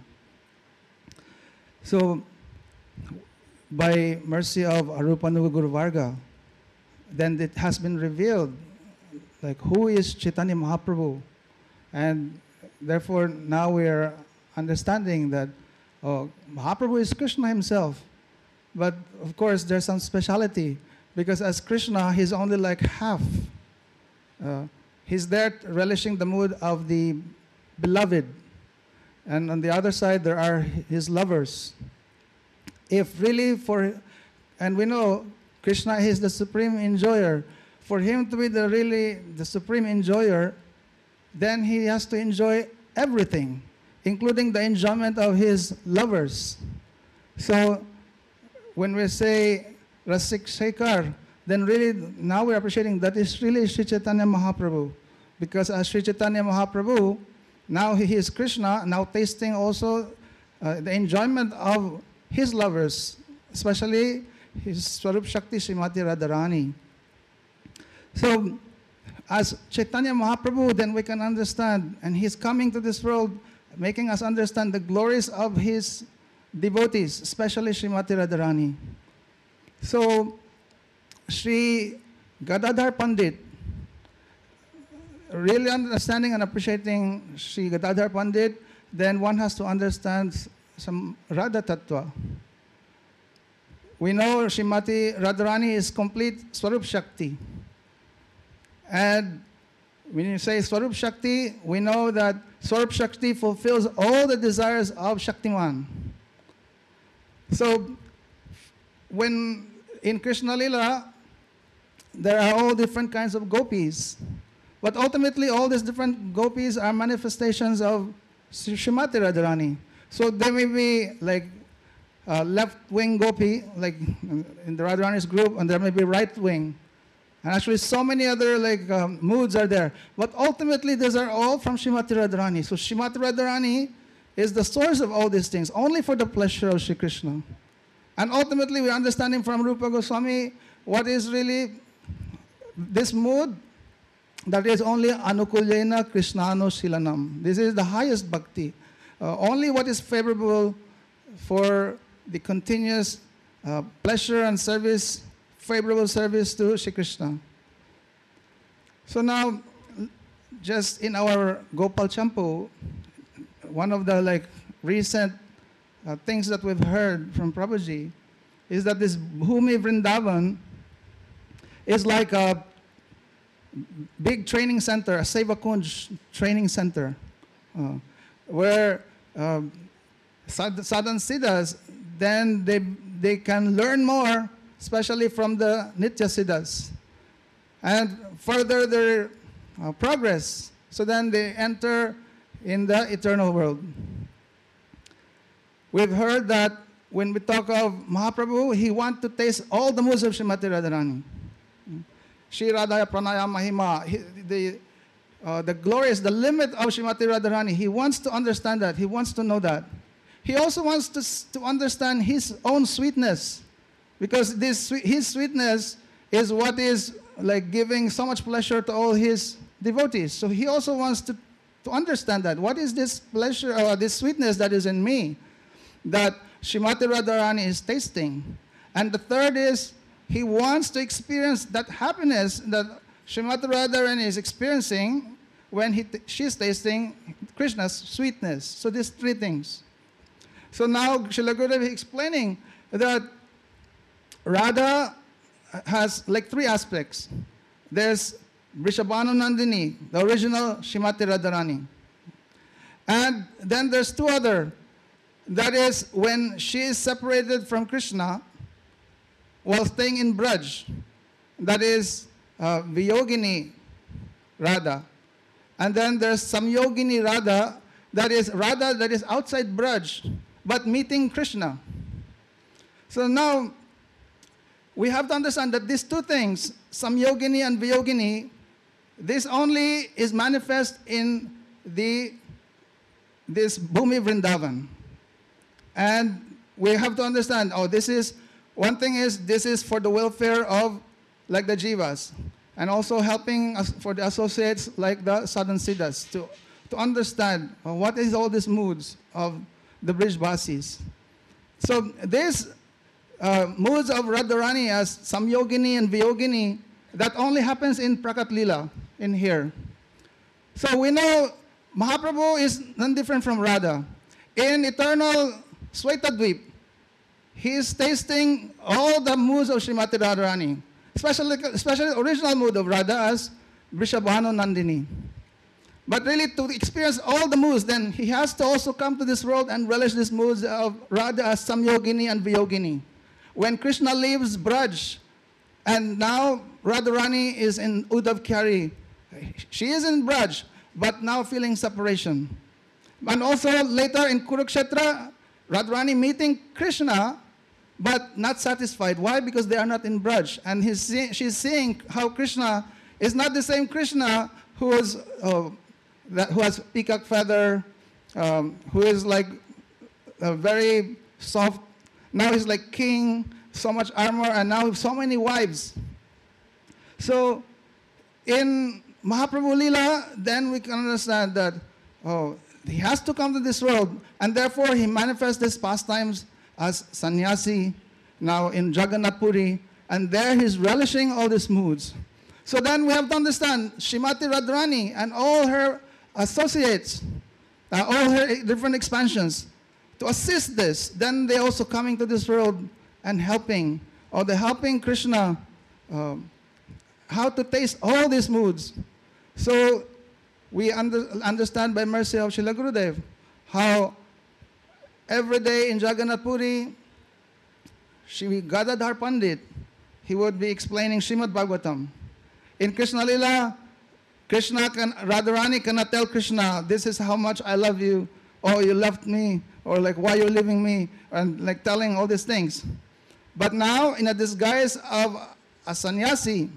S3: So, by mercy of Arupanuga Guru Varga, then it has been revealed like who is Chaitanya Mahaprabhu, and therefore now we are understanding that Mahaprabhu is Krishna himself, but of course there's some speciality, because as Krishna he's only like half. He's there relishing the mood of the beloved, and on the other side there are his lovers. If really and we know Krishna is the supreme enjoyer, for him to be the supreme enjoyer, then he has to enjoy everything, including the enjoyment of his lovers. So when we say Rasik Shekhar, then really now we're appreciating that is really Sri Chaitanya Mahaprabhu. Because as Sri Chaitanya Mahaprabhu, now he is Krishna, now tasting also the enjoyment of his lovers, especially his Swarup Shakti Srimati Radharani. So as Chaitanya Mahaprabhu, then we can understand, and he's coming to this world, making us understand the glories of his devotees, especially Srimati Radharani. So Sri Gadadhar Pandit, really understanding and appreciating Sri Gadadhar Pandit, then one has to understand some Radha Tattva. We know Srimati Radharani is complete Swarup Shakti. And when you say Swarup Shakti, we know that Swarup Shakti fulfills all the desires of Shaktiman. So when in Krishna Lila, there are all different kinds of gopis. But ultimately, all these different gopis are manifestations of Srimati Radharani. So there may be like left-wing gopi, like in the Radharani's group, and there may be right-wing. And actually, so many other like moods are there. But ultimately, these are all from Srimati Radharani. So Srimati Radharani is the source of all these things, only for the pleasure of Sri Krishna. And ultimately, we're understanding from Rupa Goswami what is really this mood that is only anukulyena krishnano shilanam. This is the highest bhakti. Only what is favorable for the continuous pleasure and service, favorable service to Shri Krishna. So now, just in our Gopal Champu, one of the like recent things that we've heard from Prabhuji is that this Bhumi Vrindavan is like a big training center, a Seva Kunj training center, where sadhan siddhas, then they can learn more, especially from the Nitya siddhas, and further their progress. So then they enter in the eternal world. We've heard that when we talk of Mahaprabhu, he wants to taste all the moods of Srimati Radharani. Shri Radhaya Pranaya Mahima, the glories, the limit of Srimati Radharani. He wants to understand that. He wants to know that. He also wants to understand his own sweetness, because his sweetness is what is like giving so much pleasure to all his devotees. So he also wants to understand that. What is this pleasure, or this sweetness that is in me, that Srimati Radharani is tasting? And the third is, he wants to experience that happiness that Srimati Radharani is experiencing when she's tasting Krishna's sweetness. So these three things. So now Srila Gurudev is explaining that Radha has like three aspects. There's Vrishabhanu Nandini, the original Srimati Radharani. And then there's two other. That is when she is separated from Krishna while staying in Braj. That is Viyogini Radha. And then there's Samyogini Radha that is outside Braj but meeting Krishna. So now we have to understand that these two things, Samyogini and Viyogini, this only is manifest in this Bhumi Vrindavan. And we have to understand, this is for the welfare of like the Jivas, and also helping us for the associates like the Sadhansiddhas to understand what is all these moods of the Brijbasis. So these moods of Radharani as Samyogini and Viyogini, that only happens in Prakat Lila, in here. So we know Mahaprabhu is none different from Radha. In eternal Swaitadvip, he is tasting all the moods of Srimati Radharani, especially the original mood of Radha as Vrishabhanu Nandini. But really to experience all the moods, then he has to also come to this world and relish these moods of Radha as Samyogini and Viyogini. When Krishna leaves Braj, and now Radharani is in Uddhav Kyari, she is in Braj, but now feeling separation. And also later in Kurukshetra, Radharani meeting Krishna, but not satisfied. Why? Because they are not in Braj. And she's seeing how Krishna is not the same Krishna who has peacock feather, who is like very soft. Now he's like king, so much armor, and now so many wives. So in Mahaprabhu Lila, then we can understand that, he has to come to this world, and therefore he manifests his pastimes as sannyasi, now in Jagannath Puri, and there he's relishing all these moods. So then we have to understand Srimati Radharani and all her associates, all her different expansions, to assist this. Then they also coming to this world and helping, or they're helping Krishna how to taste all these moods. So we understand by mercy of Srila Gurudev how every day in Jagannath Puri, Shri Gadadhar Pandit, he would be explaining Srimad Bhagavatam. In Krishna Lila, Radharani cannot tell Krishna, this is how much I love you, or you left me, or like why you're leaving me, and like telling all these things. But now in a disguise of a sannyasi,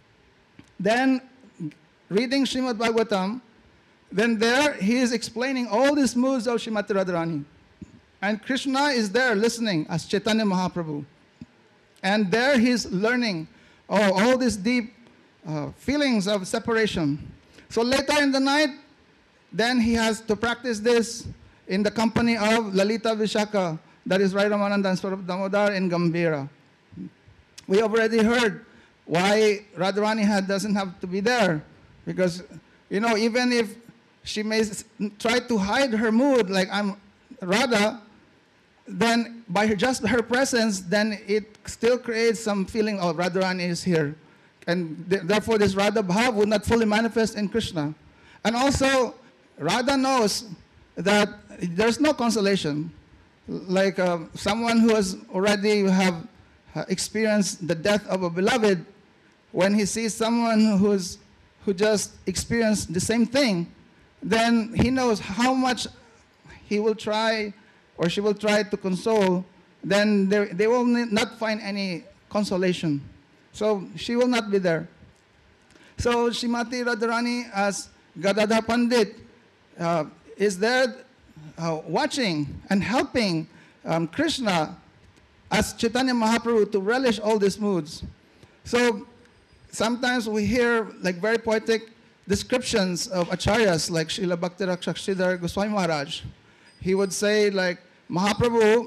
S3: then reading Srimad Bhagavatam, then there he is explaining all these moods of Srimati Radharani. And Krishna is there listening as Chaitanya Mahaprabhu. And there he's learning all these deep feelings of separation. So later in the night, then he has to practice this in the company of Lalita Vishaka, that is Rai Ramananda and Swarup Damodar in Gambhira. We already heard why Radharani doesn't have to be there. Because, even if she may try to hide her mood, like I'm Radha, then by just her presence, then it still creates some feeling of Radharani is here. And therefore this Radha Bhav would not fully manifest in Krishna. And also, Radha knows that there's no consolation. Like someone who has already experienced the death of a beloved, when he sees someone who just experienced the same thing, then he knows how much he will try or she will try to console, then they will not find any consolation. So she will not be there. So Srimati Radharani as Gadadhar Pandit is there watching and helping Krishna as Chaitanya Mahaprabhu to relish all these moods. So sometimes we hear like very poetic descriptions of acharyas like Srila Bhakti-Rakshak Goswami Maharaj. He would say like Mahaprabhu,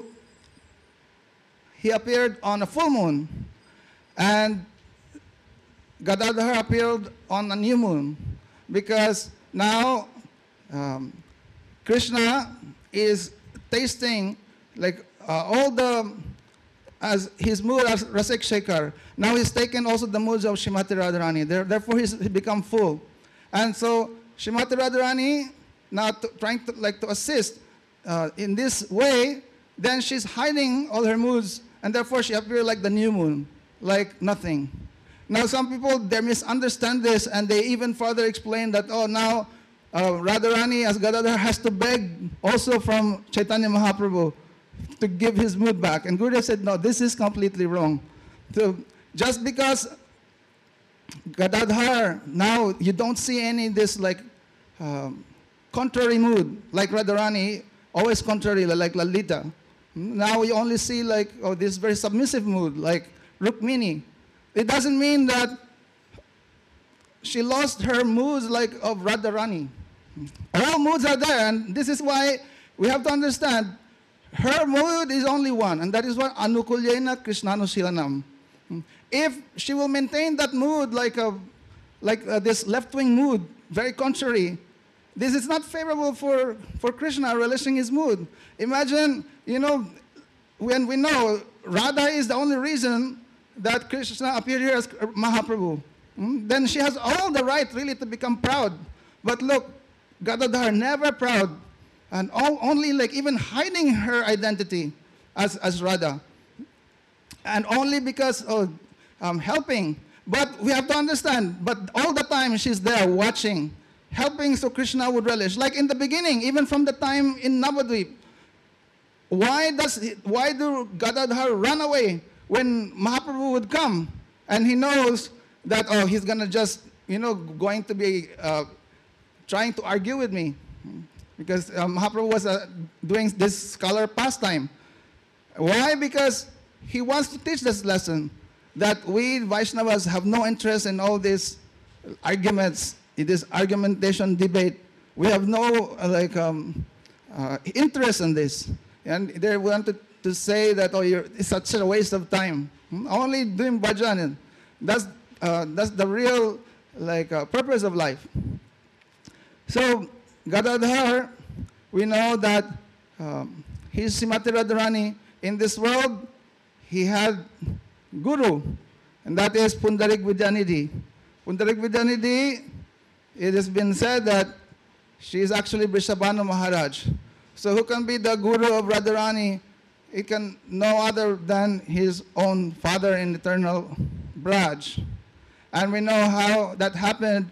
S3: he appeared on a full moon, and Gadadhar appeared on a new moon, because now Krishna is tasting like all the as his mood as Rasik Shekhar. Now he's taken also the moods of Srimati Radharani. Therefore, he become full. And so Srimati Radharani, now trying to assist in this way, then she's hiding all her moods, and therefore she appears like the new moon, like nothing. Now some people, they misunderstand this, and they even further explain that, oh, now Radharani as Gadadhar has to beg also from Chaitanya Mahaprabhu to give his mood back. And Gurudev said, no, this is completely wrong. So just because Gadadhar, now you don't see any this like contrary mood, like Radharani, always contrary, like Lalita. Now you only see like, oh, this very submissive mood, like Rukmini. It doesn't mean that she lost her moods like of Radharani. All moods are there, and this is why we have to understand her mood is only one, and that is what Anukulyena Krishnanusilanam. If she will maintain that mood like this left-wing mood, very contrary, this is not favorable for Krishna relishing his mood. Imagine, when we know Radha is the only reason that Krishna appeared here as Mahaprabhu, then she has all the right really to become proud. But look, Gadadhar never proud, and only like even hiding her identity as Radha, and only because of helping. But we have to understand, but all the time she's there watching, helping so Krishna would relish. Like in the beginning, even from the time in Navadvip, why do Gadadhar run away when Mahaprabhu would come, and he knows that, oh, he's gonna just, going to be trying to argue with me, because Mahaprabhu was doing this scholar pastime. Why? Because he wants to teach this lesson, that we Vaishnavas have no interest in all these arguments, in this argumentation debate. We have no interest in this. And they wanted to say that, oh, it's such a waste of time. Only doing bhajan, that's the real purpose of life. So Gadadhar, we know that he's Srimati Radharani. In this world, he had Guru, and that is Pundarik Vidyanidhi. Pundarik Vidyanidhi, it has been said that she is actually Vrishabhanu Maharaj. So who can be the Guru of Radharani? It can no other than his own father in eternal Braj. And we know how that happened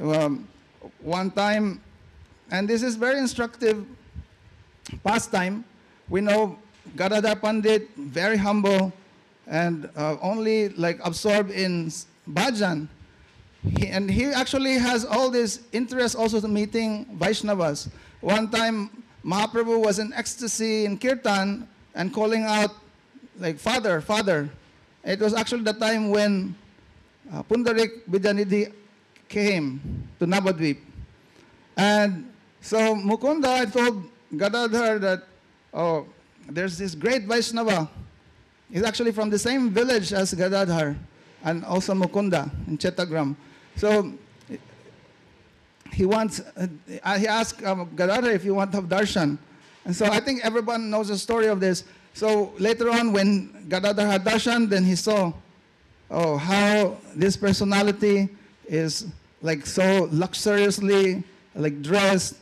S3: one time, and this is very instructive pastime. We know Gadadhar Pandit, very humble, and only absorbed in bhajan. He actually has all this interest also to meeting Vaishnavas. One time, Mahaprabhu was in ecstasy in Kirtan and calling out Father, Father. It was actually the time when Pundarik Vidyanidhi came to Navadvip. And so Mukunda told Gadadhar that, oh, there's this great Vaishnava. He's actually from the same village as Gadadhar and also Mukunda in Chetagram. So he asked Gadadhar if you want to have darshan. And so I think everyone knows the story of this. So later on, when Gadadhar had darshan, then he saw, oh, how this personality is so luxuriously dressed,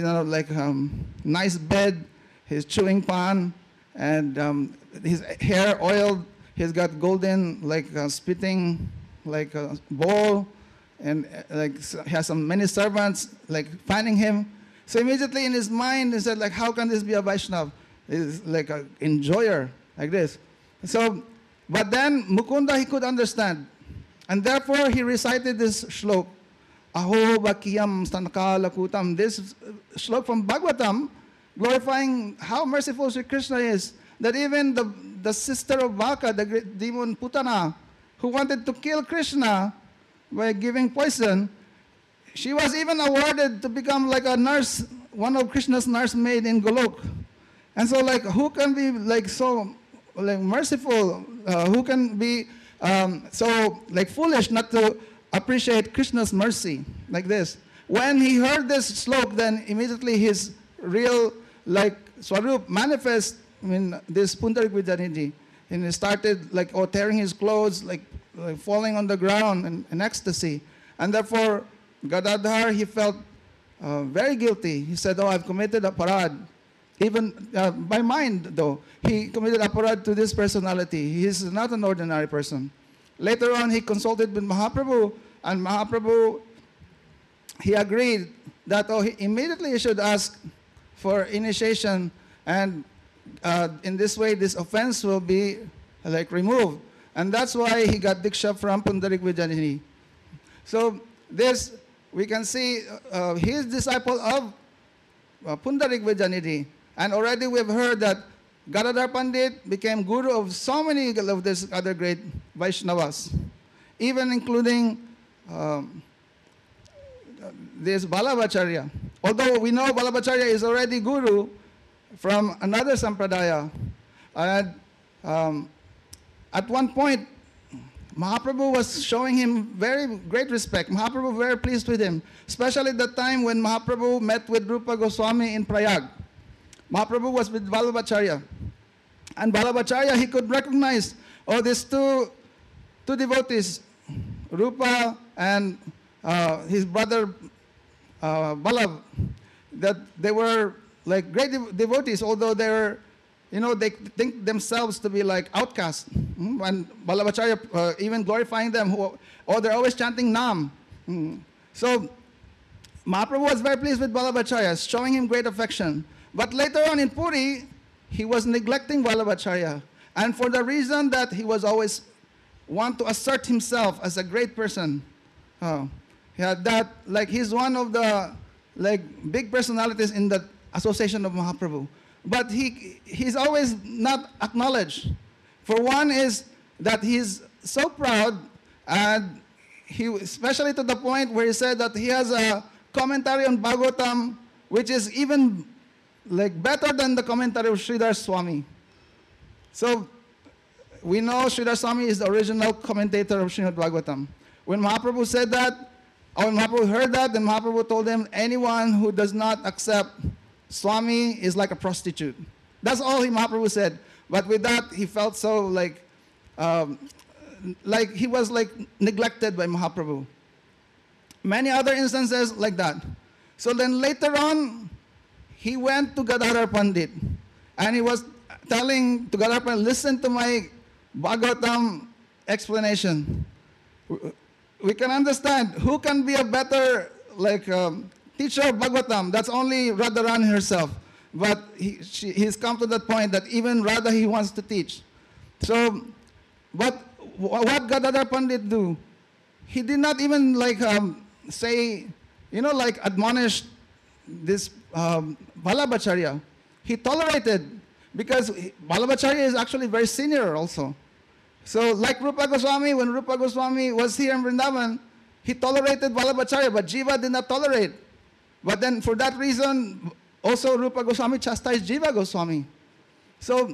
S3: nice bed, he's chewing pan, and his hair oiled, he's got golden spitting bowl, and he has many servants fanning him. So immediately in his mind he said, how can this be a Vaishnav? He's an enjoyer like this. So, but then Mukunda, he could understand, and therefore he recited this shlok, Aho Bakiyam Stanakalakutam, this shlok from Bhagavatam, glorifying how merciful Sri Krishna is, that even the sister of Baka, the great demon Putana, who wanted to kill Krishna by giving poison, she was even awarded to become a nurse, one of Krishna's nursemaid in Golok. And so who can be so merciful, who can be so foolish not to appreciate Krishna's mercy like this? When he heard this slok, then immediately his real Swarup manifest in this Pundarik Vidyanidhi. and he started like tearing his clothes, like falling on the ground in ecstasy. And therefore, Gadadhar, he felt very guilty. He said, "Oh, I've committed aparad." Even by mind, though, he committed aparad to this personality. He is not an ordinary person. Later on, he consulted with Mahaprabhu, and Mahaprabhu, he agreed that he immediately should ask for initiation, and in this way, this offense will be like removed. And that's why he got Diksha from Pundarik Vijayanidhi. So this, we can see he is disciple of Pundarik Vijayanidhi. And already we've heard that Gadadhar Pandit became guru of so many of these other great Vaishnavas, even including this Balabhacharya. Although we know Balabhacharya is already guru from another sampradaya. And at one point, Mahaprabhu was showing him very great respect. Mahaprabhu was very pleased with him, especially the time when Mahaprabhu met with Rupa Goswami in Prayag. Mahaprabhu was with Balabhacharya. And Balabhacharya, he could recognize, these two devotees, Rupa and his brother Balav, that they were like great devotees, although they were, they think themselves to be like outcasts. And Balabhacharya even glorifying them, they're always chanting Nam. So Mahaprabhu was very pleased with Balabhacharya, showing him great affection. But later on in Puri, he was neglecting Balabhacharya. And for the reason that he was always want to assert himself as a great person. He had that, like he's one of the big personalities in the association of Mahaprabhu. But he's always not acknowledged. For one is that he's so proud, and he, especially to the point where he said that he has a commentary on Bhagavatam, which is even better than the commentary of Sridhar Swami. So we know Sridhar Swami is the original commentator of Srimad Bhagavatam. When Mahaprabhu said that, or when Mahaprabhu heard that, then Mahaprabhu told him, anyone who does not accept Swami is like a prostitute. That's all Mahaprabhu said. But with that, he felt so like he was neglected by Mahaprabhu. Many other instances like that. So then later on, he went to Gadadhar Pandit, and he was telling to Gadadhar Pandit, listen to my Bhagavatam explanation. We can understand who can be a better teacher of Bhagavatam. That's only Radharani herself. But he's come to that point that even Radha he wants to teach. So, but what Gadadhar Pandit do? He did not even say, admonish this Balabhacharya. He tolerated, because Balabhacharya is actually very senior also. So like Rupa Goswami, when Rupa Goswami was here in Vrindavan, he tolerated Balabhacharya, but Jiva did not tolerate. But then for that reason, also Rupa Goswami chastised Jiva Goswami. So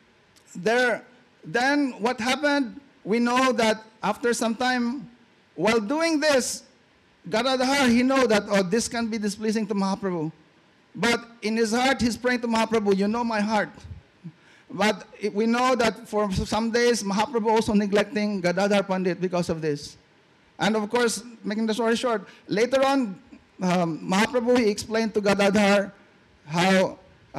S3: then what happened, we know that after some time, while doing this, Gadadhar, he know that, this can be displeasing to Mahaprabhu. But in his heart, he's praying to Mahaprabhu, you know my heart. But we know that for some days, Mahaprabhu also neglecting Gadadhar Pandit because of this. And of course, making the story short, later on, Mahaprabhu, he explained to Gadadhar how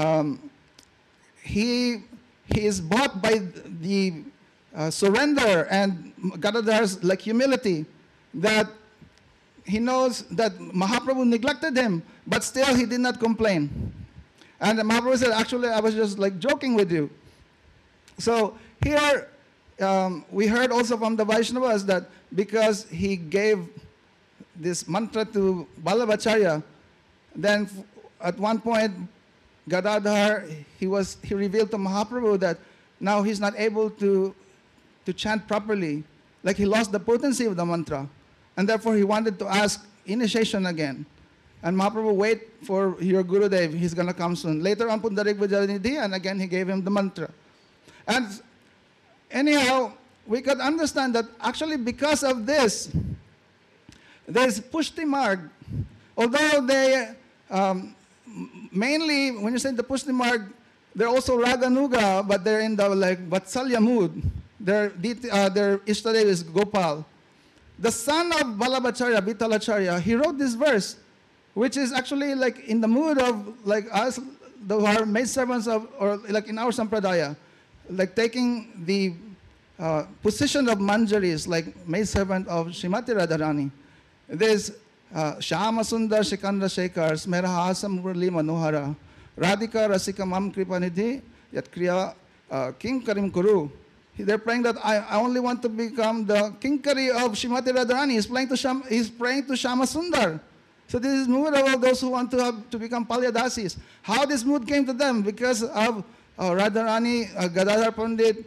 S3: he is bought by the surrender and Gadadhar's humility, that he knows that Mahaprabhu neglected him, but still he did not complain. And Mahaprabhu said, actually, I was just joking with you. So here, we heard also from the Vaishnavas that because he gave this mantra to Balabhacharya, then at one point, Gadadhar, he revealed to Mahaprabhu that now he's not able to chant properly. He lost the potency of the mantra. And therefore, he wanted to ask initiation again. And Mahaprabhu, wait for your Gurudev, he's going to come soon. Later on, Pundarik Vijayanidhi, and again he gave him the mantra. And anyhow, we could understand that actually because of this, there's Pushti Marg. Although they, mainly, when you say the Pushti Marg, They're also Raganuga, but they're in the like Vatsalya mood. Their Ishtadev is Gopal. The son of Vallabhacharya, Vittalacharya, he wrote this verse, which is actually like in the mood of like us, who are maid servants of, or like in our Sampradaya, like taking the position of Manjaris, like maid servant of Srimati Radharani. There's Shama Sundar Shikandra Shekhar, Smerahasa Murli Manohara, Radhika Rasika Mam Kripanidhi, Yat Kriya King Karim Kuru. They're praying that I only want to become the Kinkari of Srimati Radharani. He's praying to Shama Sundar. So this is mood of all those who want to become Palyadasis. How this mood came to them? Because of Radharani, Gadadhar Pandit,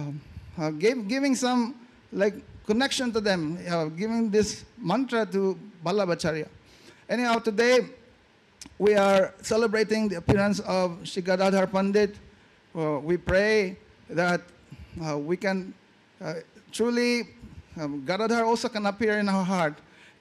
S3: giving some like connection to them, giving this mantra to Vallabhacharya. Anyhow, today we are celebrating the appearance of Shri Gadadhar Pandit. We pray that we can truly, Gadadhar also can appear in our heart.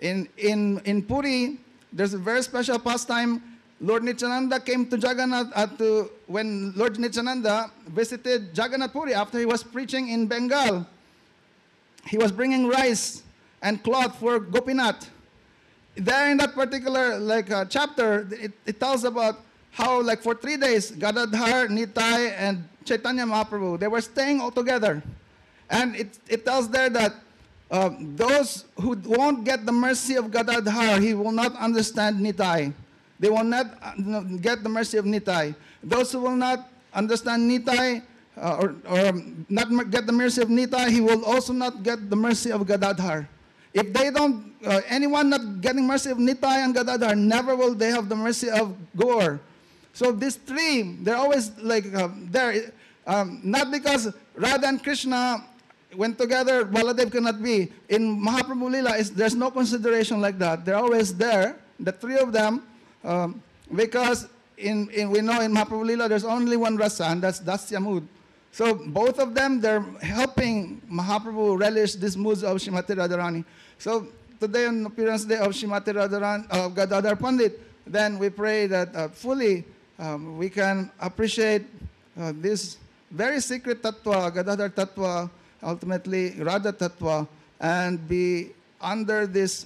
S3: In Puri, there's a very special pastime. Lord Nityananda came to Jagannath when Lord Nityananda visited Jagannath Puri after he was preaching in Bengal. He was bringing rice and cloth for Gopinath. There in that particular chapter, it tells about how like for 3 days, Gadadhar, Nitai, and Chaitanya Mahaprabhu, they were staying all together. And it tells there that those who won't get the mercy of Gadadhar, he will not understand Nitai. They will not get the mercy of Nitai. Those who will not understand Nitai or not get the mercy of Nitai, he will also not get the mercy of Gadadhar. If they don't, anyone not getting mercy of Nitai and Gadadhar, never will they have the mercy of Gaur. So these three, they're always like there. Not because Radha and Krishna went together, Baladev cannot be. In Mahaprabhu Lila, there's no consideration like that. They're always there, the three of them, because we know in Mahaprabhu Lila there's only one rasa, and that's Dasya mood. So both of them, they're helping Mahaprabhu relish these moods of Srimati Radharani. So today on appearance day of Srimati Radharani, Gadadhar Pandit, then we pray that fully we can appreciate this very secret tattva, Gadadhar tattva, ultimately Radha tattva, and be under this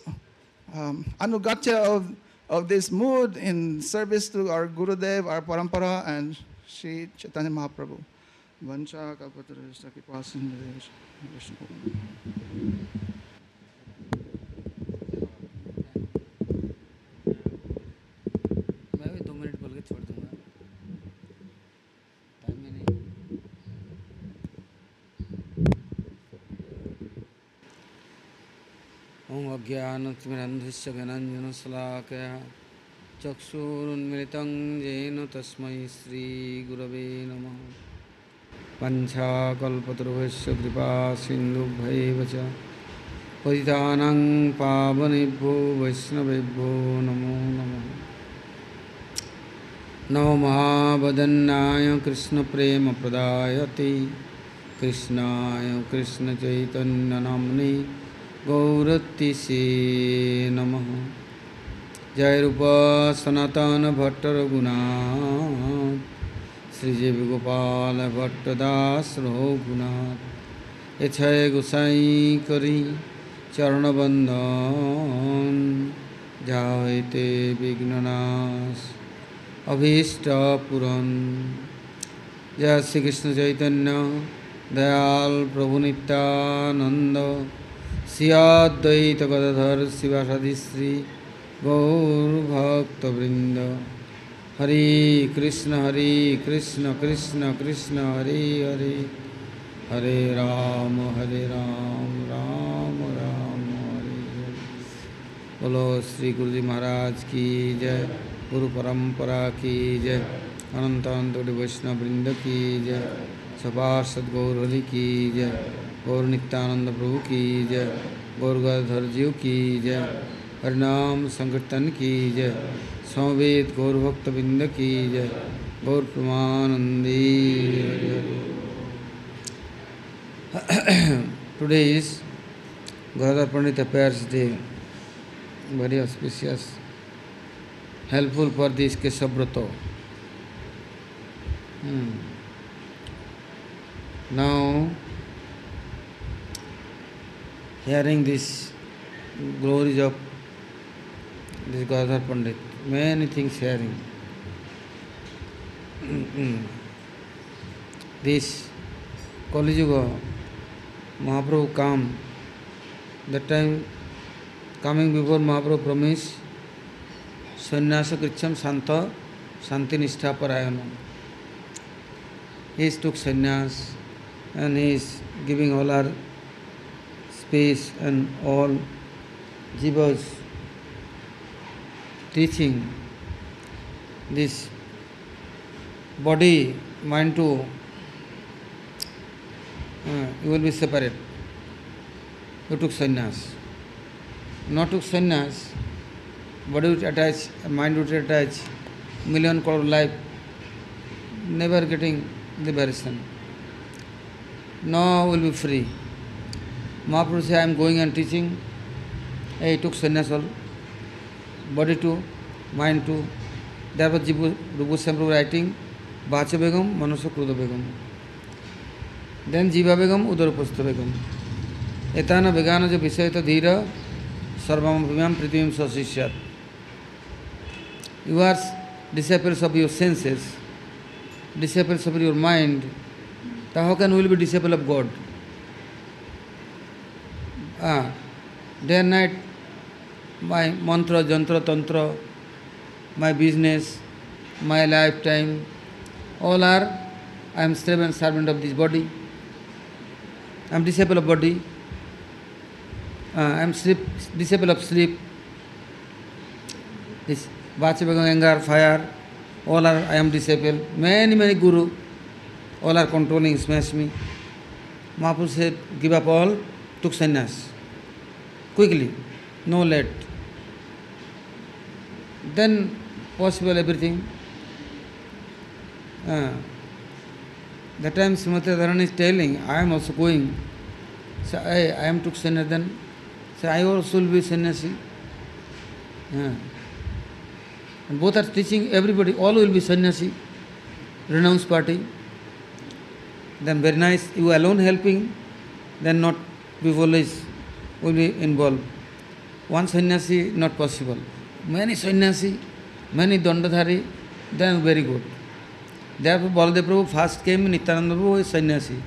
S3: anugatya of this mood in service to our Gurudev, our Parampara, and Sri Chaitanya Mahaprabhu. Vancha kalpatarishta kipasindhya Vishnu.
S4: मैं भी 2 minute बोल के छोड़ दूंगा, time ही नहीं। ओम अज्ञानतिमिरन्धस्य ज्ञानाञ्जनशलाकया चक्षुरुन्मिलितं येन तस्मै श्रीगुरवे नमः। वंशाकल्पतरुभ्यश्च कृपा सिन्धुभ्यैव च पतितानां पावनेभ्यो वैष्णवेभ्यो नमो नमः। नमो महावदन्नाय कृष्णप्रेमप्रदायते कृष्णाय कृष्णचैतन्यनाम्ने गौरतिसे नमः। जय रूप सनातन भट्ट रघुनाथ श्री जय गोपाल भट्टदास रघुनाथ एछय गोसाई करी चरणबंदन जायते विघ्ननाश अभीष्ट पुरन। जय श्री कृष्ण चैतन्य दयाल प्रभु नित्यानंद श्री अद्वैत गदाधर शिवासादि श्री गौर भक्तवृंद। हरे कृष्ण कृष्ण कृष्ण हरे हरे हरे राम राम राम हरे हरे। बोलो श्री गुरु जी महाराज की जय, गुरु परंपरा की जय, अनंत अनंत वैष्णव वृंद की जय, सपार्षद गौर हरि की जय, गौर नित्यानंद प्रभु की जय, गौर गदाधर जीव की जय, हरिनाम संकीर्तन की जय, समवेत गौर भक्त वृंद की जय, गौर Premanandi. Today is Gadadhar Pandit Affairs Day, very auspicious, helpful for this Keshav Vrata. Hmm. Now, hearing this glories of this Gadadhar Pandit, many things hearing. This Kali Yuga, Mahaprabhu come, that time coming before Mahaprabhu promised, Sannyasa Kricham Santa Santi Nishtha Parayana. He took sannyas and he is giving all our space and all jivas, teaching this body, mind to, you will be separate. You took sannyas. Not took sannyas, body would attach, mind would attach, million crore life, never getting liberation. Now will be free. Mahaprabhu said, I am going and teaching. He took sannyas all, body too, mind too. There was Rupa Goswami writing, Vacha Begam, Manasa Kruda Begam. Then Jiva Begam, Udarupastha Begam. Etana Begana jo Visayata Dhira, Sarvam Vimam Pritivim Sasishyat. You are disciples of your senses, disciples of your mind. How can we be disciple of God? Day and night, my mantra, jantra, tantra, my business, my lifetime, all are, I am slave and servant of this body. I am disciple of body. I am disciple of sleep. This Vachavaga, anger, fire, all are, I am disciple. Many guru, all are controlling, smash me. Mahaprabhu said, give up all, took sannyas. Quickly, no late. Then possible everything. That time Srimati Radharani is telling, I am also going. So I am took sannyas then. So I also will be sannyasi. And both are teaching everybody, all will be sannyasi, renounce party. Then very nice, you alone helping, then not people will be involved. One sannyasi, not possible. Many sannyasi, many dandadhari, then very good. Therefore, Baladev Prabhu first came, Nityananda Prabhu is sannyasi.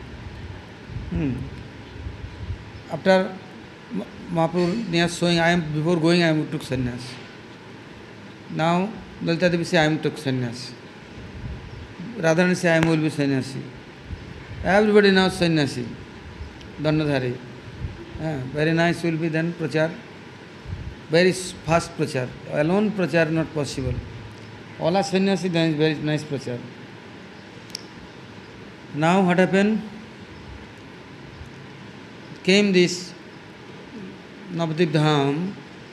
S4: After Mahaprabhu showing, before going, I took sannyas. Now, Lalita Devi say, I am took sannyas. Radharani say, I will be sannyasi. Everybody now sannyasi, dandadhari. Very nice will be then prachar. Very fast prachar. Alone prachar not possible. All are sannyasi, then is very nice prachar. Now what happened? Came this Navadip Dham,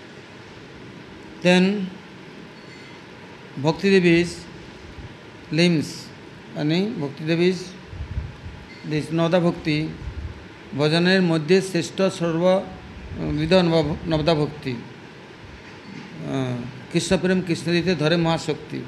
S4: then Bhakti Devi's limbs, and Bhakti Devi's this Navada Bhakti, Bhajaner Madhye Sreshta Sarva Vida Navada Bhakti, Krishna Prem Krishna Dite Dhare Mahashakti.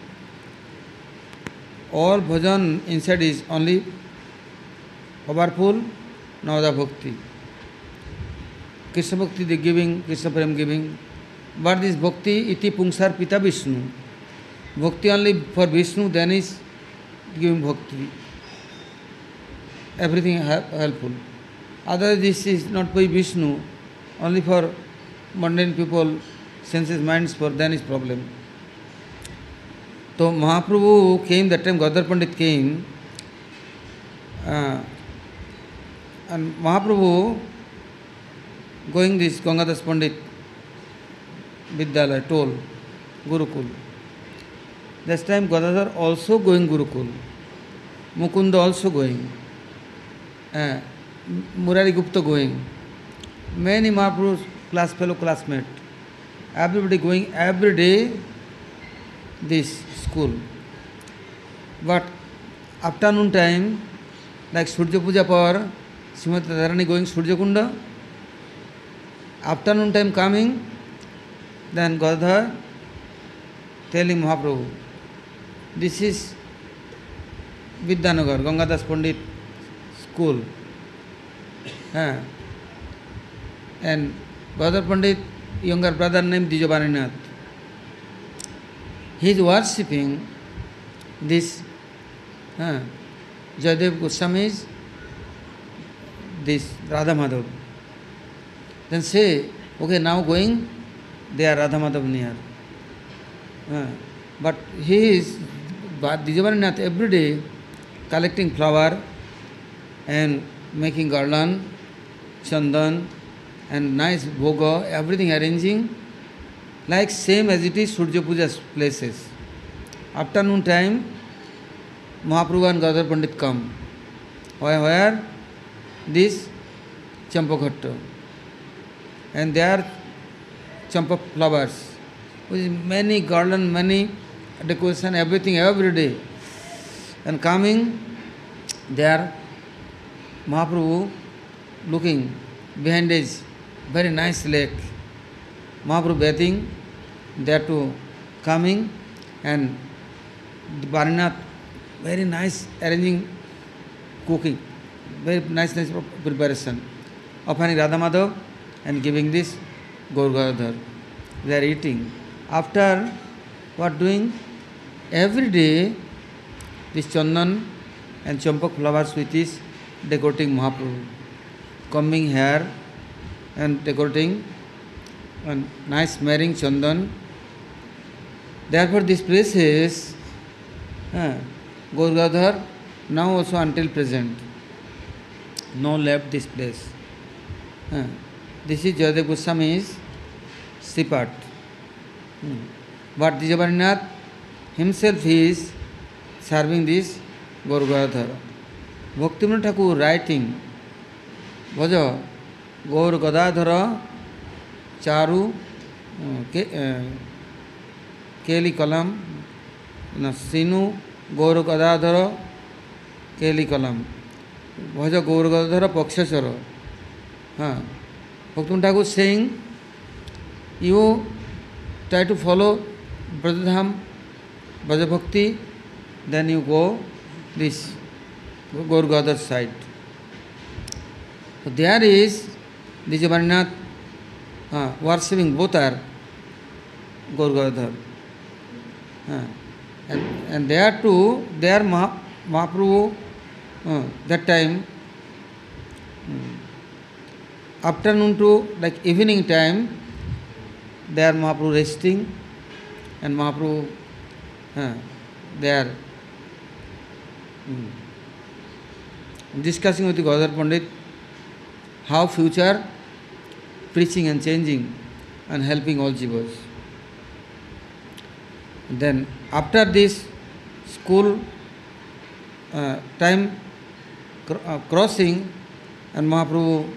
S4: All bhajan inside is only powerful Navada Bhakti. Krishna Bhakti they giving, Krishna Prem giving. But this Bhakti iti pungsar pita Vishnu. Bhakti only for Vishnu, then is giving Bhakti. Everything helpful. Otherwise this is not by Vishnu, only for mundane people, senses, minds, for then is problem. So Mahaprabhu came, that time Gadadhar Pandit came, and Mahaprabhu going this Gangadhar Pandit Vidyalaya, told Gurukul. This time Gadadhar also going Gurukul, Mukunda also going, Murari Gupta going, many Mahaprabhu's classmate, everybody going every day this school. But afternoon time, like Surya Puja Power, Srimati Radharani going Surya Kunda, afternoon time coming, then Gadadhar telling Mahaprabhu, this is Vidyanagar, Gangadas Pandit school. And Gadadhar Pandit, younger brother named Dijabaninath. He is worshipping this Jayadev Goswami's, this Radha Madhav. Then say, okay, now going, they are Radha Madhav near. But he is, Dijabaninath, every day collecting flower and making garland, chandan, and nice bhoga, everything arranging, like same as it is Surya Puja's places. Afternoon time, Mahaprabhu and Gadadhar Pandit come. Where? This Champaghatta. And there are champa flowers, with many garland, many decoration, everything, every day. And coming, there Mahaprabhu looking behind his very nice lake. Mahaprabhu bathing, there too coming, and Baninath very nice arranging, cooking, very nice preparation, offering Radha Madhav and giving this Gaur Gadadhar. They are eating. After what doing? Every day this chandan and champak flowers with is decorating Mahaprabhu, combing hair and decorating and nice smearing chandan. Therefore this place is Gaur Gadadhar now also until present. No left this place. This is Jayadev Goswami's Sripat. But Dijabaninath himself is serving this Gaur Gadadhar. Bhaktivinoda Thakur writing, Bhaja Gaur Gadadhara Charu Keli Kalam Sinu Gaur Gadadhara Keli Kalam Bhaja Gaur Gadadhara Pakshachara. Bhaktivinoda Thakur saying, you try to follow Brajadham, Braja Bhakti, then you go this Gaur Gadadhar side. So there is Dijabaninath worshipping both are Gaur Gadadhar. And there too, there Mahaprabhu, that time, afternoon to like evening time, there Mahaprabhu resting, and Mahaprabhu, they are discussing with the Gadadhar Pandit how future preaching and changing and helping all jivas. Then after this school time crossing, and Mahaprabhu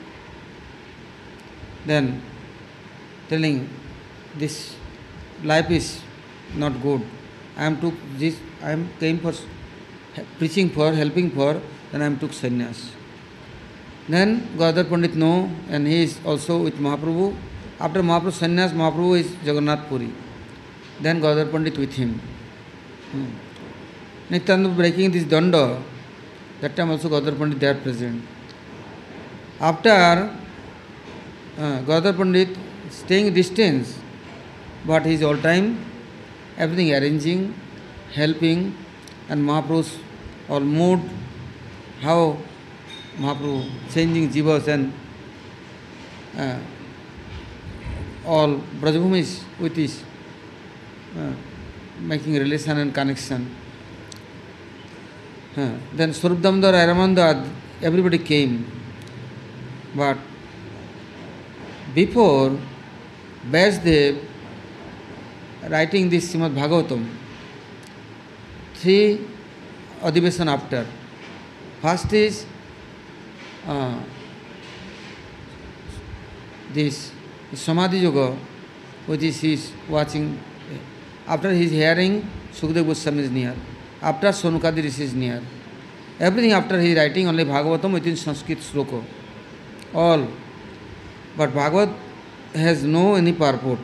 S4: then telling, this life is not good. I am came for preaching for, helping for, then I am took sannyas. Then Gadadhar Pandit know, and he is also with Mahaprabhu. After Mahaprabhu sannyas, Mahaprabhu is Jagannath Puri. Then Gadadhar Pandit with him. Nityananda breaking this danda, that time also Gadadhar Pandit there present. After Gadadhar Pandit staying distance, but he is all time everything arranging, helping, and Mahaprabhu's all mood, how Mahaprabhu changing jivas and all Brajabhumis with his making relation and connection. Then Swarup Damodar, Ramananda, everybody came. But before Vyasdev writing this Srimad Bhagavatam, 3 Adhivesan after. First is this Samadhi Yoga, which is he is watching. After he is hearing, Sukadeva Goswami is near. After Sonukadi Rishi is near. Everything after he is writing only Bhagavatam within Sanskrit sloka. All. But Bhagavad has no any purport.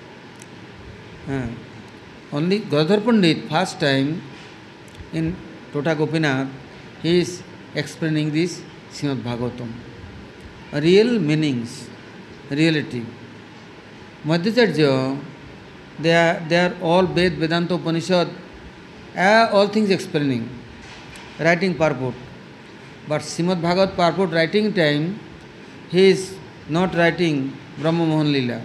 S4: Only Gadadhar Pandit first time in Tota Gopinath, he is explaining this Srimad Bhagavatam. Real meanings, reality. Madhvacharya, they are all Ved, Vedanta, Upanishad, all things explaining, writing purport. But Srimad Bhagavat purport writing time, he is not writing Brahma Mohan Lila.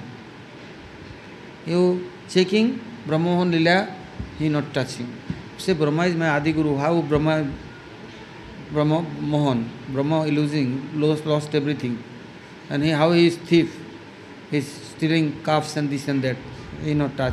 S4: You checking Brahma Mohan Lila, he not touching. Say Brahma is my Adi Guru. How Brahma Mohan, Brahma losing, lost everything. And how he is thief. He is stealing calves and this and that. He not touch.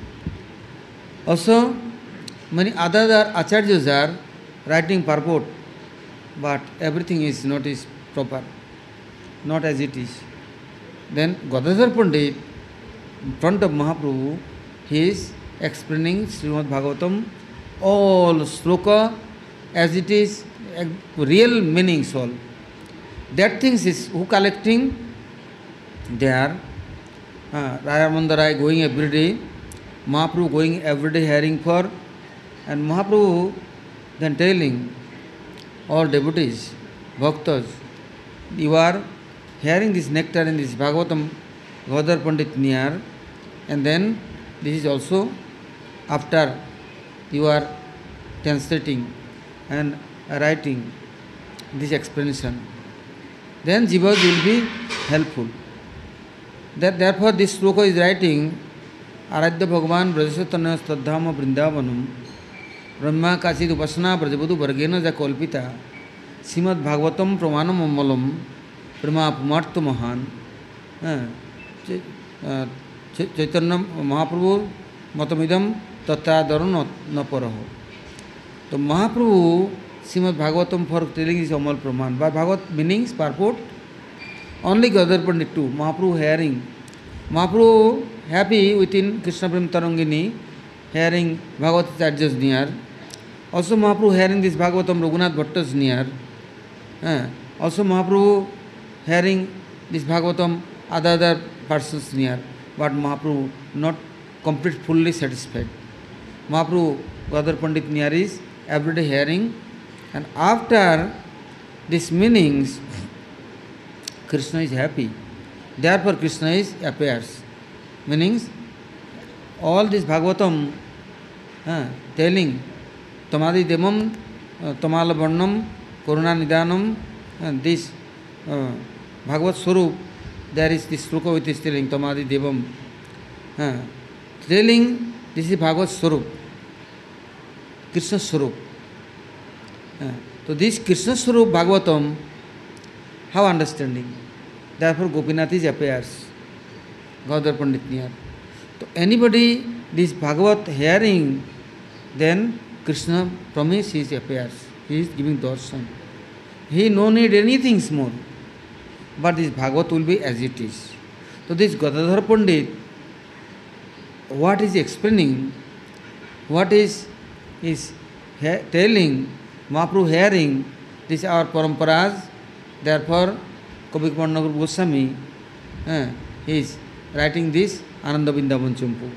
S4: Also, many other acharyas are writing purport, but everything is not is proper, not as it is. Then Gadadhar Pandit, in front of Mahaprabhu, he is explaining Srimad Bhagavatam, all sloka as it is, real meanings all. That things is who collecting? They are Ramananda Rai going every day, Mahaprabhu going every day hearing for, and Mahaprabhu then telling all devotees, bhaktas, you are hearing this nectar in this Bhagavatam, Gadadhar Pandit near, and then this is also after you are translating and writing this explanation. Then Jivas will be helpful. Therefore, this sloka is writing Aradhya Bhagavan Brajasatana Stadhama Vrindavanam Brahma Kachid Upasana Brajabudhu Vargena Jakolpita Srimad Bhagavatam Pramanam Ammalam Prama Pumartha Mahan Chaitanya Mahaprabhu Matamidam Tattadaran Naparaho. So Mahaprabhu Srimad Bhagavatam for telling is Amal Praman. By Bhagavat meanings, purport, only Gadadhar Pandit too. Mahaprabhu hearing. Mahaprabhu happy within Krishna Prem Tarangini, hearing Bhagavat Acharya's near. Also Mahaprabhu hearing this Bhagavatam Raghunath Bhatta's near. Also Mahaprabhu hearing this Bhagavatam other persons near. But Mahaprabhu not complete fully satisfied. Mahaprabhu Gadadhar Pandit near is everyday hearing, and after these meanings, Krishna is happy. Therefore Krishna is appears. Meanings, all this Bhagavatam telling Tamadi Devam, Tamala Varnam, Karuna Nidanam, and this Bhagavat Swarup, there is this sloka which is telling Tamadi Devam. Telling this is Bhagavat Swarup, Krishna Swarup. So this Krishna Swarup Bhagavatam, how understanding? Therefore Gopinath is appears, Gadadhar Pandit near. So anybody this Bhagavat hearing, then Krishna promise he appears. He is giving darshan. He no need anything more. But this Bhagavat will be as it is. So this Gadadhar Pandit, what is explaining, what is telling, Mahaprabhu hearing, this our paramparas, therefore Kavi Pandanagar Goswami he is writing this Ananda Vrindavan Champu.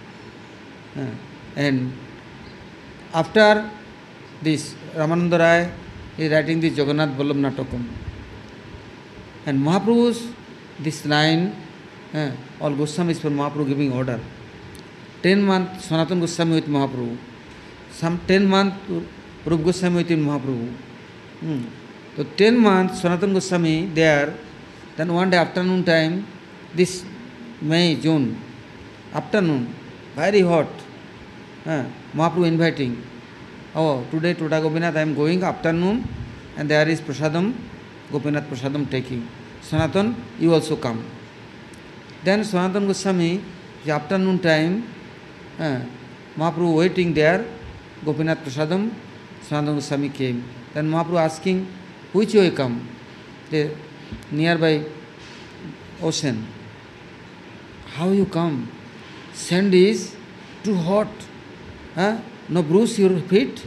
S4: And after this Ramananda Rai is writing this Jagannath Vallabh Natakam. And Mahaprabhu's this line, all Goswamis for Mahaprabhu giving order. 10 months Sanatana Goswami with Mahaprabhu. Some 10 months Rupa Goswami with Mahaprabhu. So 10 months Sanatana Goswami there. Then one day afternoon time, this May, June, afternoon, very hot. Mahaprabhu inviting. Oh, today Tota Gopinath I am going afternoon, and there is Prasadam, Gopinath Prasadam taking. Sanatan, you also come. Then Sanatana Goswami, the afternoon time, Mahaprabhu waiting there, Gopinath Prasadam, Sanatana Goswami came. Then Mahaprabhu asking, which way come? The nearby ocean. How you come? Sand is too hot. No bruise your feet?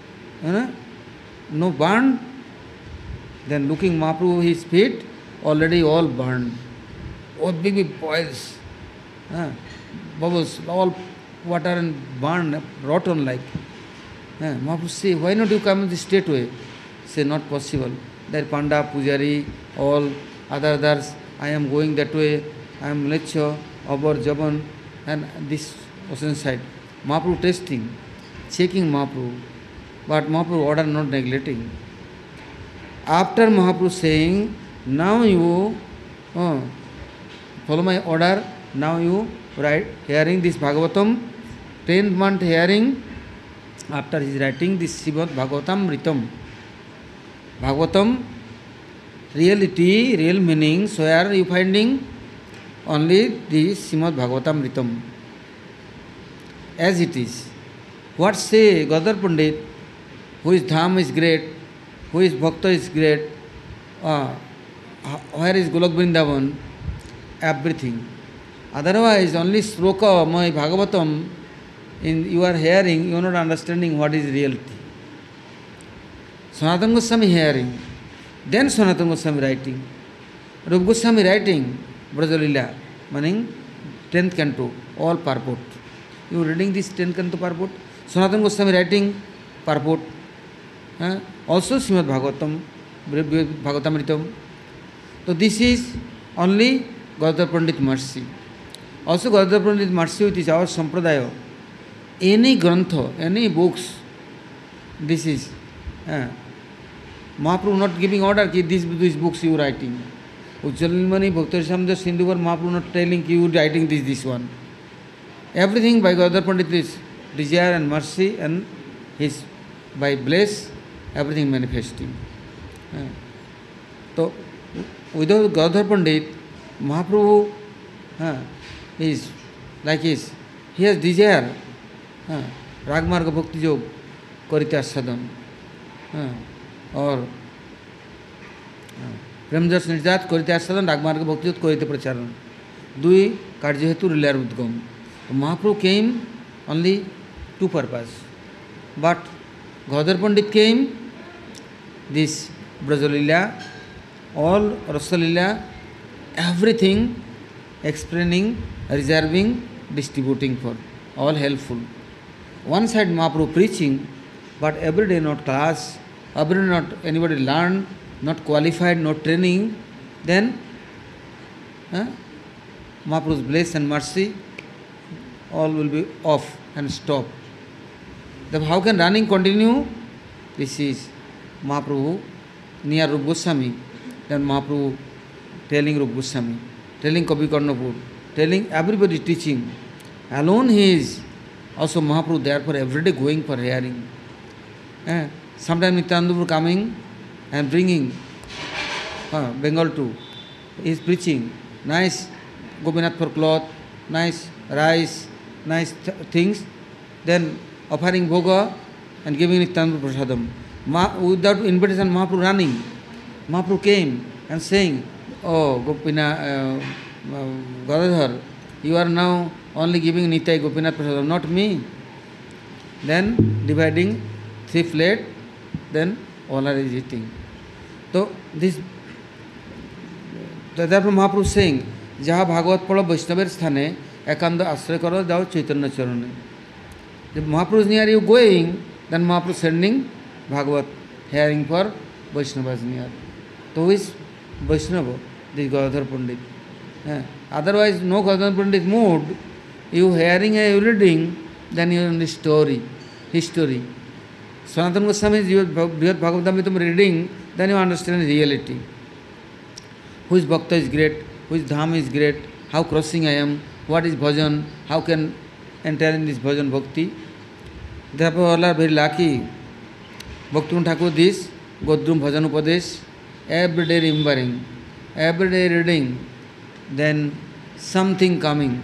S4: No burn? Then looking Mahaprabhu, his feet already all burned. All big boils. Bubbles, all water and burn, rotten like. Mahaprabhu say, why not you come the straight way? Say, not possible. There Panda, Pujari, all others, I am going that way, I am Lecho, Abar, Jaban, and this ocean side. Mahaprabhu testing, checking Mahaprabhu, but Mahaprabhu order not neglecting. After Mahaprabhu saying, now you follow my order, now you write, hearing this Bhagavatam, 10th month hearing, after his writing this Srimad Bhagavatam Ritam. Bhagavatam, reality, real meaning, so where are you finding? Only this Srimad Bhagavatam Ritam. As it is. What say Gadar Pandit, who is Dham is great, who is Bhakta is great, where is Golok Vrindavan? Everything. Otherwise, only sloka, my Bhagavatam, you are hearing, you are not understanding what is reality. Sanatana Goswami hearing, then Sanatana Goswami writing. Rupa Goswami writing, Brajalila, meaning 10th canto, all purport. You reading this 10th canto purport? Sanatana Goswami writing purport. Also Srimad Bhagavatam, Bhagavatamritam. So this is only Gadadhar Pandit mercy. Also Gadadhar Pandit mercy, which is our sampradaya. Any grantha, any books, this is Mahaprabhu not giving order that these books you writing. Ujjalinmani Bhakti Samja Sindhuvar Mahaprabhu not telling you writing this one. Everything by Gadadhar Pandit is desire and mercy, and his by bless everything manifesting. So without Gadadhar Pandit, Mahaprabhu is like his, he has desire. Ragmarga Bhakti Jog Karita Sadhan or Premjas Nirjat Karita Sadhan Ragmarga Bhakti Jog Karita Pracharan. Dui Karjehetu Rilar Udgam. Mahaprabhu came only two purpose. But Gadadhar Pandit came this Brajalila, all Rasalila, everything explaining, reserving, distributing for, all helpful. One side Mahaprabhu preaching, but every day not class, every day not anybody learn, not qualified, not training, then Mahaprabhu's bless and mercy, all will be off and stop. Then how can running continue? This is Mahaprabhu near Rupa Goswami, then Mahaprabhu telling Rupa Goswami, telling Kavi Karnapur, telling everybody teaching. Alone he is. Also Mahaprabhu therefore every day going for hearing. Sometimes Nityananda coming and bringing Bengal too. He is preaching. Nice Gopinath for cloth, nice rice, nice things. Then offering bhoga and giving Nityananda prasadam. Without invitation Mahaprabhu running. Mahaprabhu came and saying, oh Gopinath, Gadadhar, you are now only giving Nitai Gopinath prasadam, not me. Then dividing 3 plate, then all are eating. So this, therefore Mahaprabhu saying, Jaha Bhagavat Pada Vaishnaver Sthane, Ekanda Asray Karo Jao Chaitanya Charane. If Mahaprabhu is near you going, then Mahaprabhu sending Bhagavat, hearing for Vaishnavas near. So who is Vaishnava? This Gadadhar Pandit. Otherwise, no Gadadhar Pandit mood, you hearing and you reading, then you are in the story, history. Sanatana Goswami is Brihad Bhagavatamritam reading, then you understand reality. Who is Bhakta is great, who is Dham is great, how crossing I am, what is bhajan, how can enter in this bhajan bhakti. Therefore all are very lucky. Bhaktivinoda Thakur this, Godrum Bhajan Upadesh, every day remembering, every day reading, then something coming.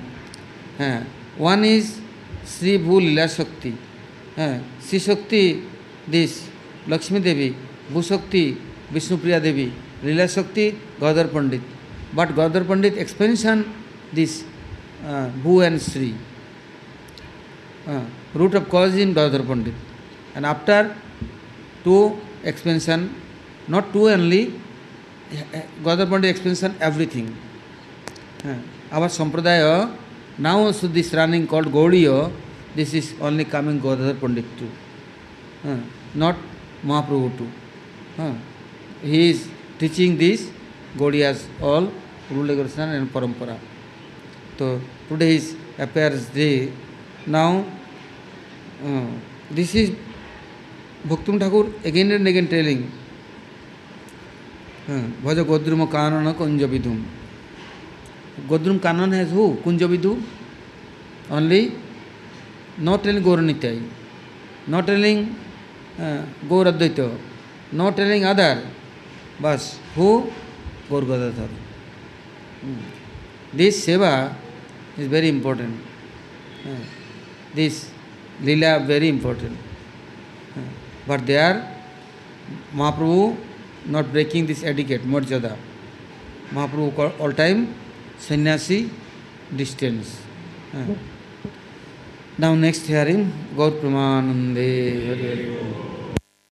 S4: One is Sri Bhu Lila Shakti. Sri Shakti, this Lakshmi Devi, Bhu Shakti, Vishnupriya Devi, Lila Shakti, Gadadhar Pandit. But Gadadhar Pandit expansion, this Bhu and Sri. Root of cause in Gadadhar Pandit. And after 2 expansion, not 2 only, Gadadhar Pandit expansion everything. Our Sampradaya, now also this running called Gaudiya, this is only coming Gadadhar Pandit too. not Mahaprabhu too. He is teaching this Gaudiyas all, rule regulation and parampara. So today is appears day. Now this is Bhaktivinoda Thakur again and again telling Bhaja Godruma Kanana Kunjavidhum. Godrum Kanan has who? Kunjavidhu? Only not telling Gauranitai, not telling Gauradvaita, not telling other, but who? Gaur Gadadhar. This seva is very important. This lila very important. But they are Mahaprabhu not breaking this etiquette, Marjada. Mahaprabhu all time sannyasi distance. Now next hearing, Gaur Pramanande.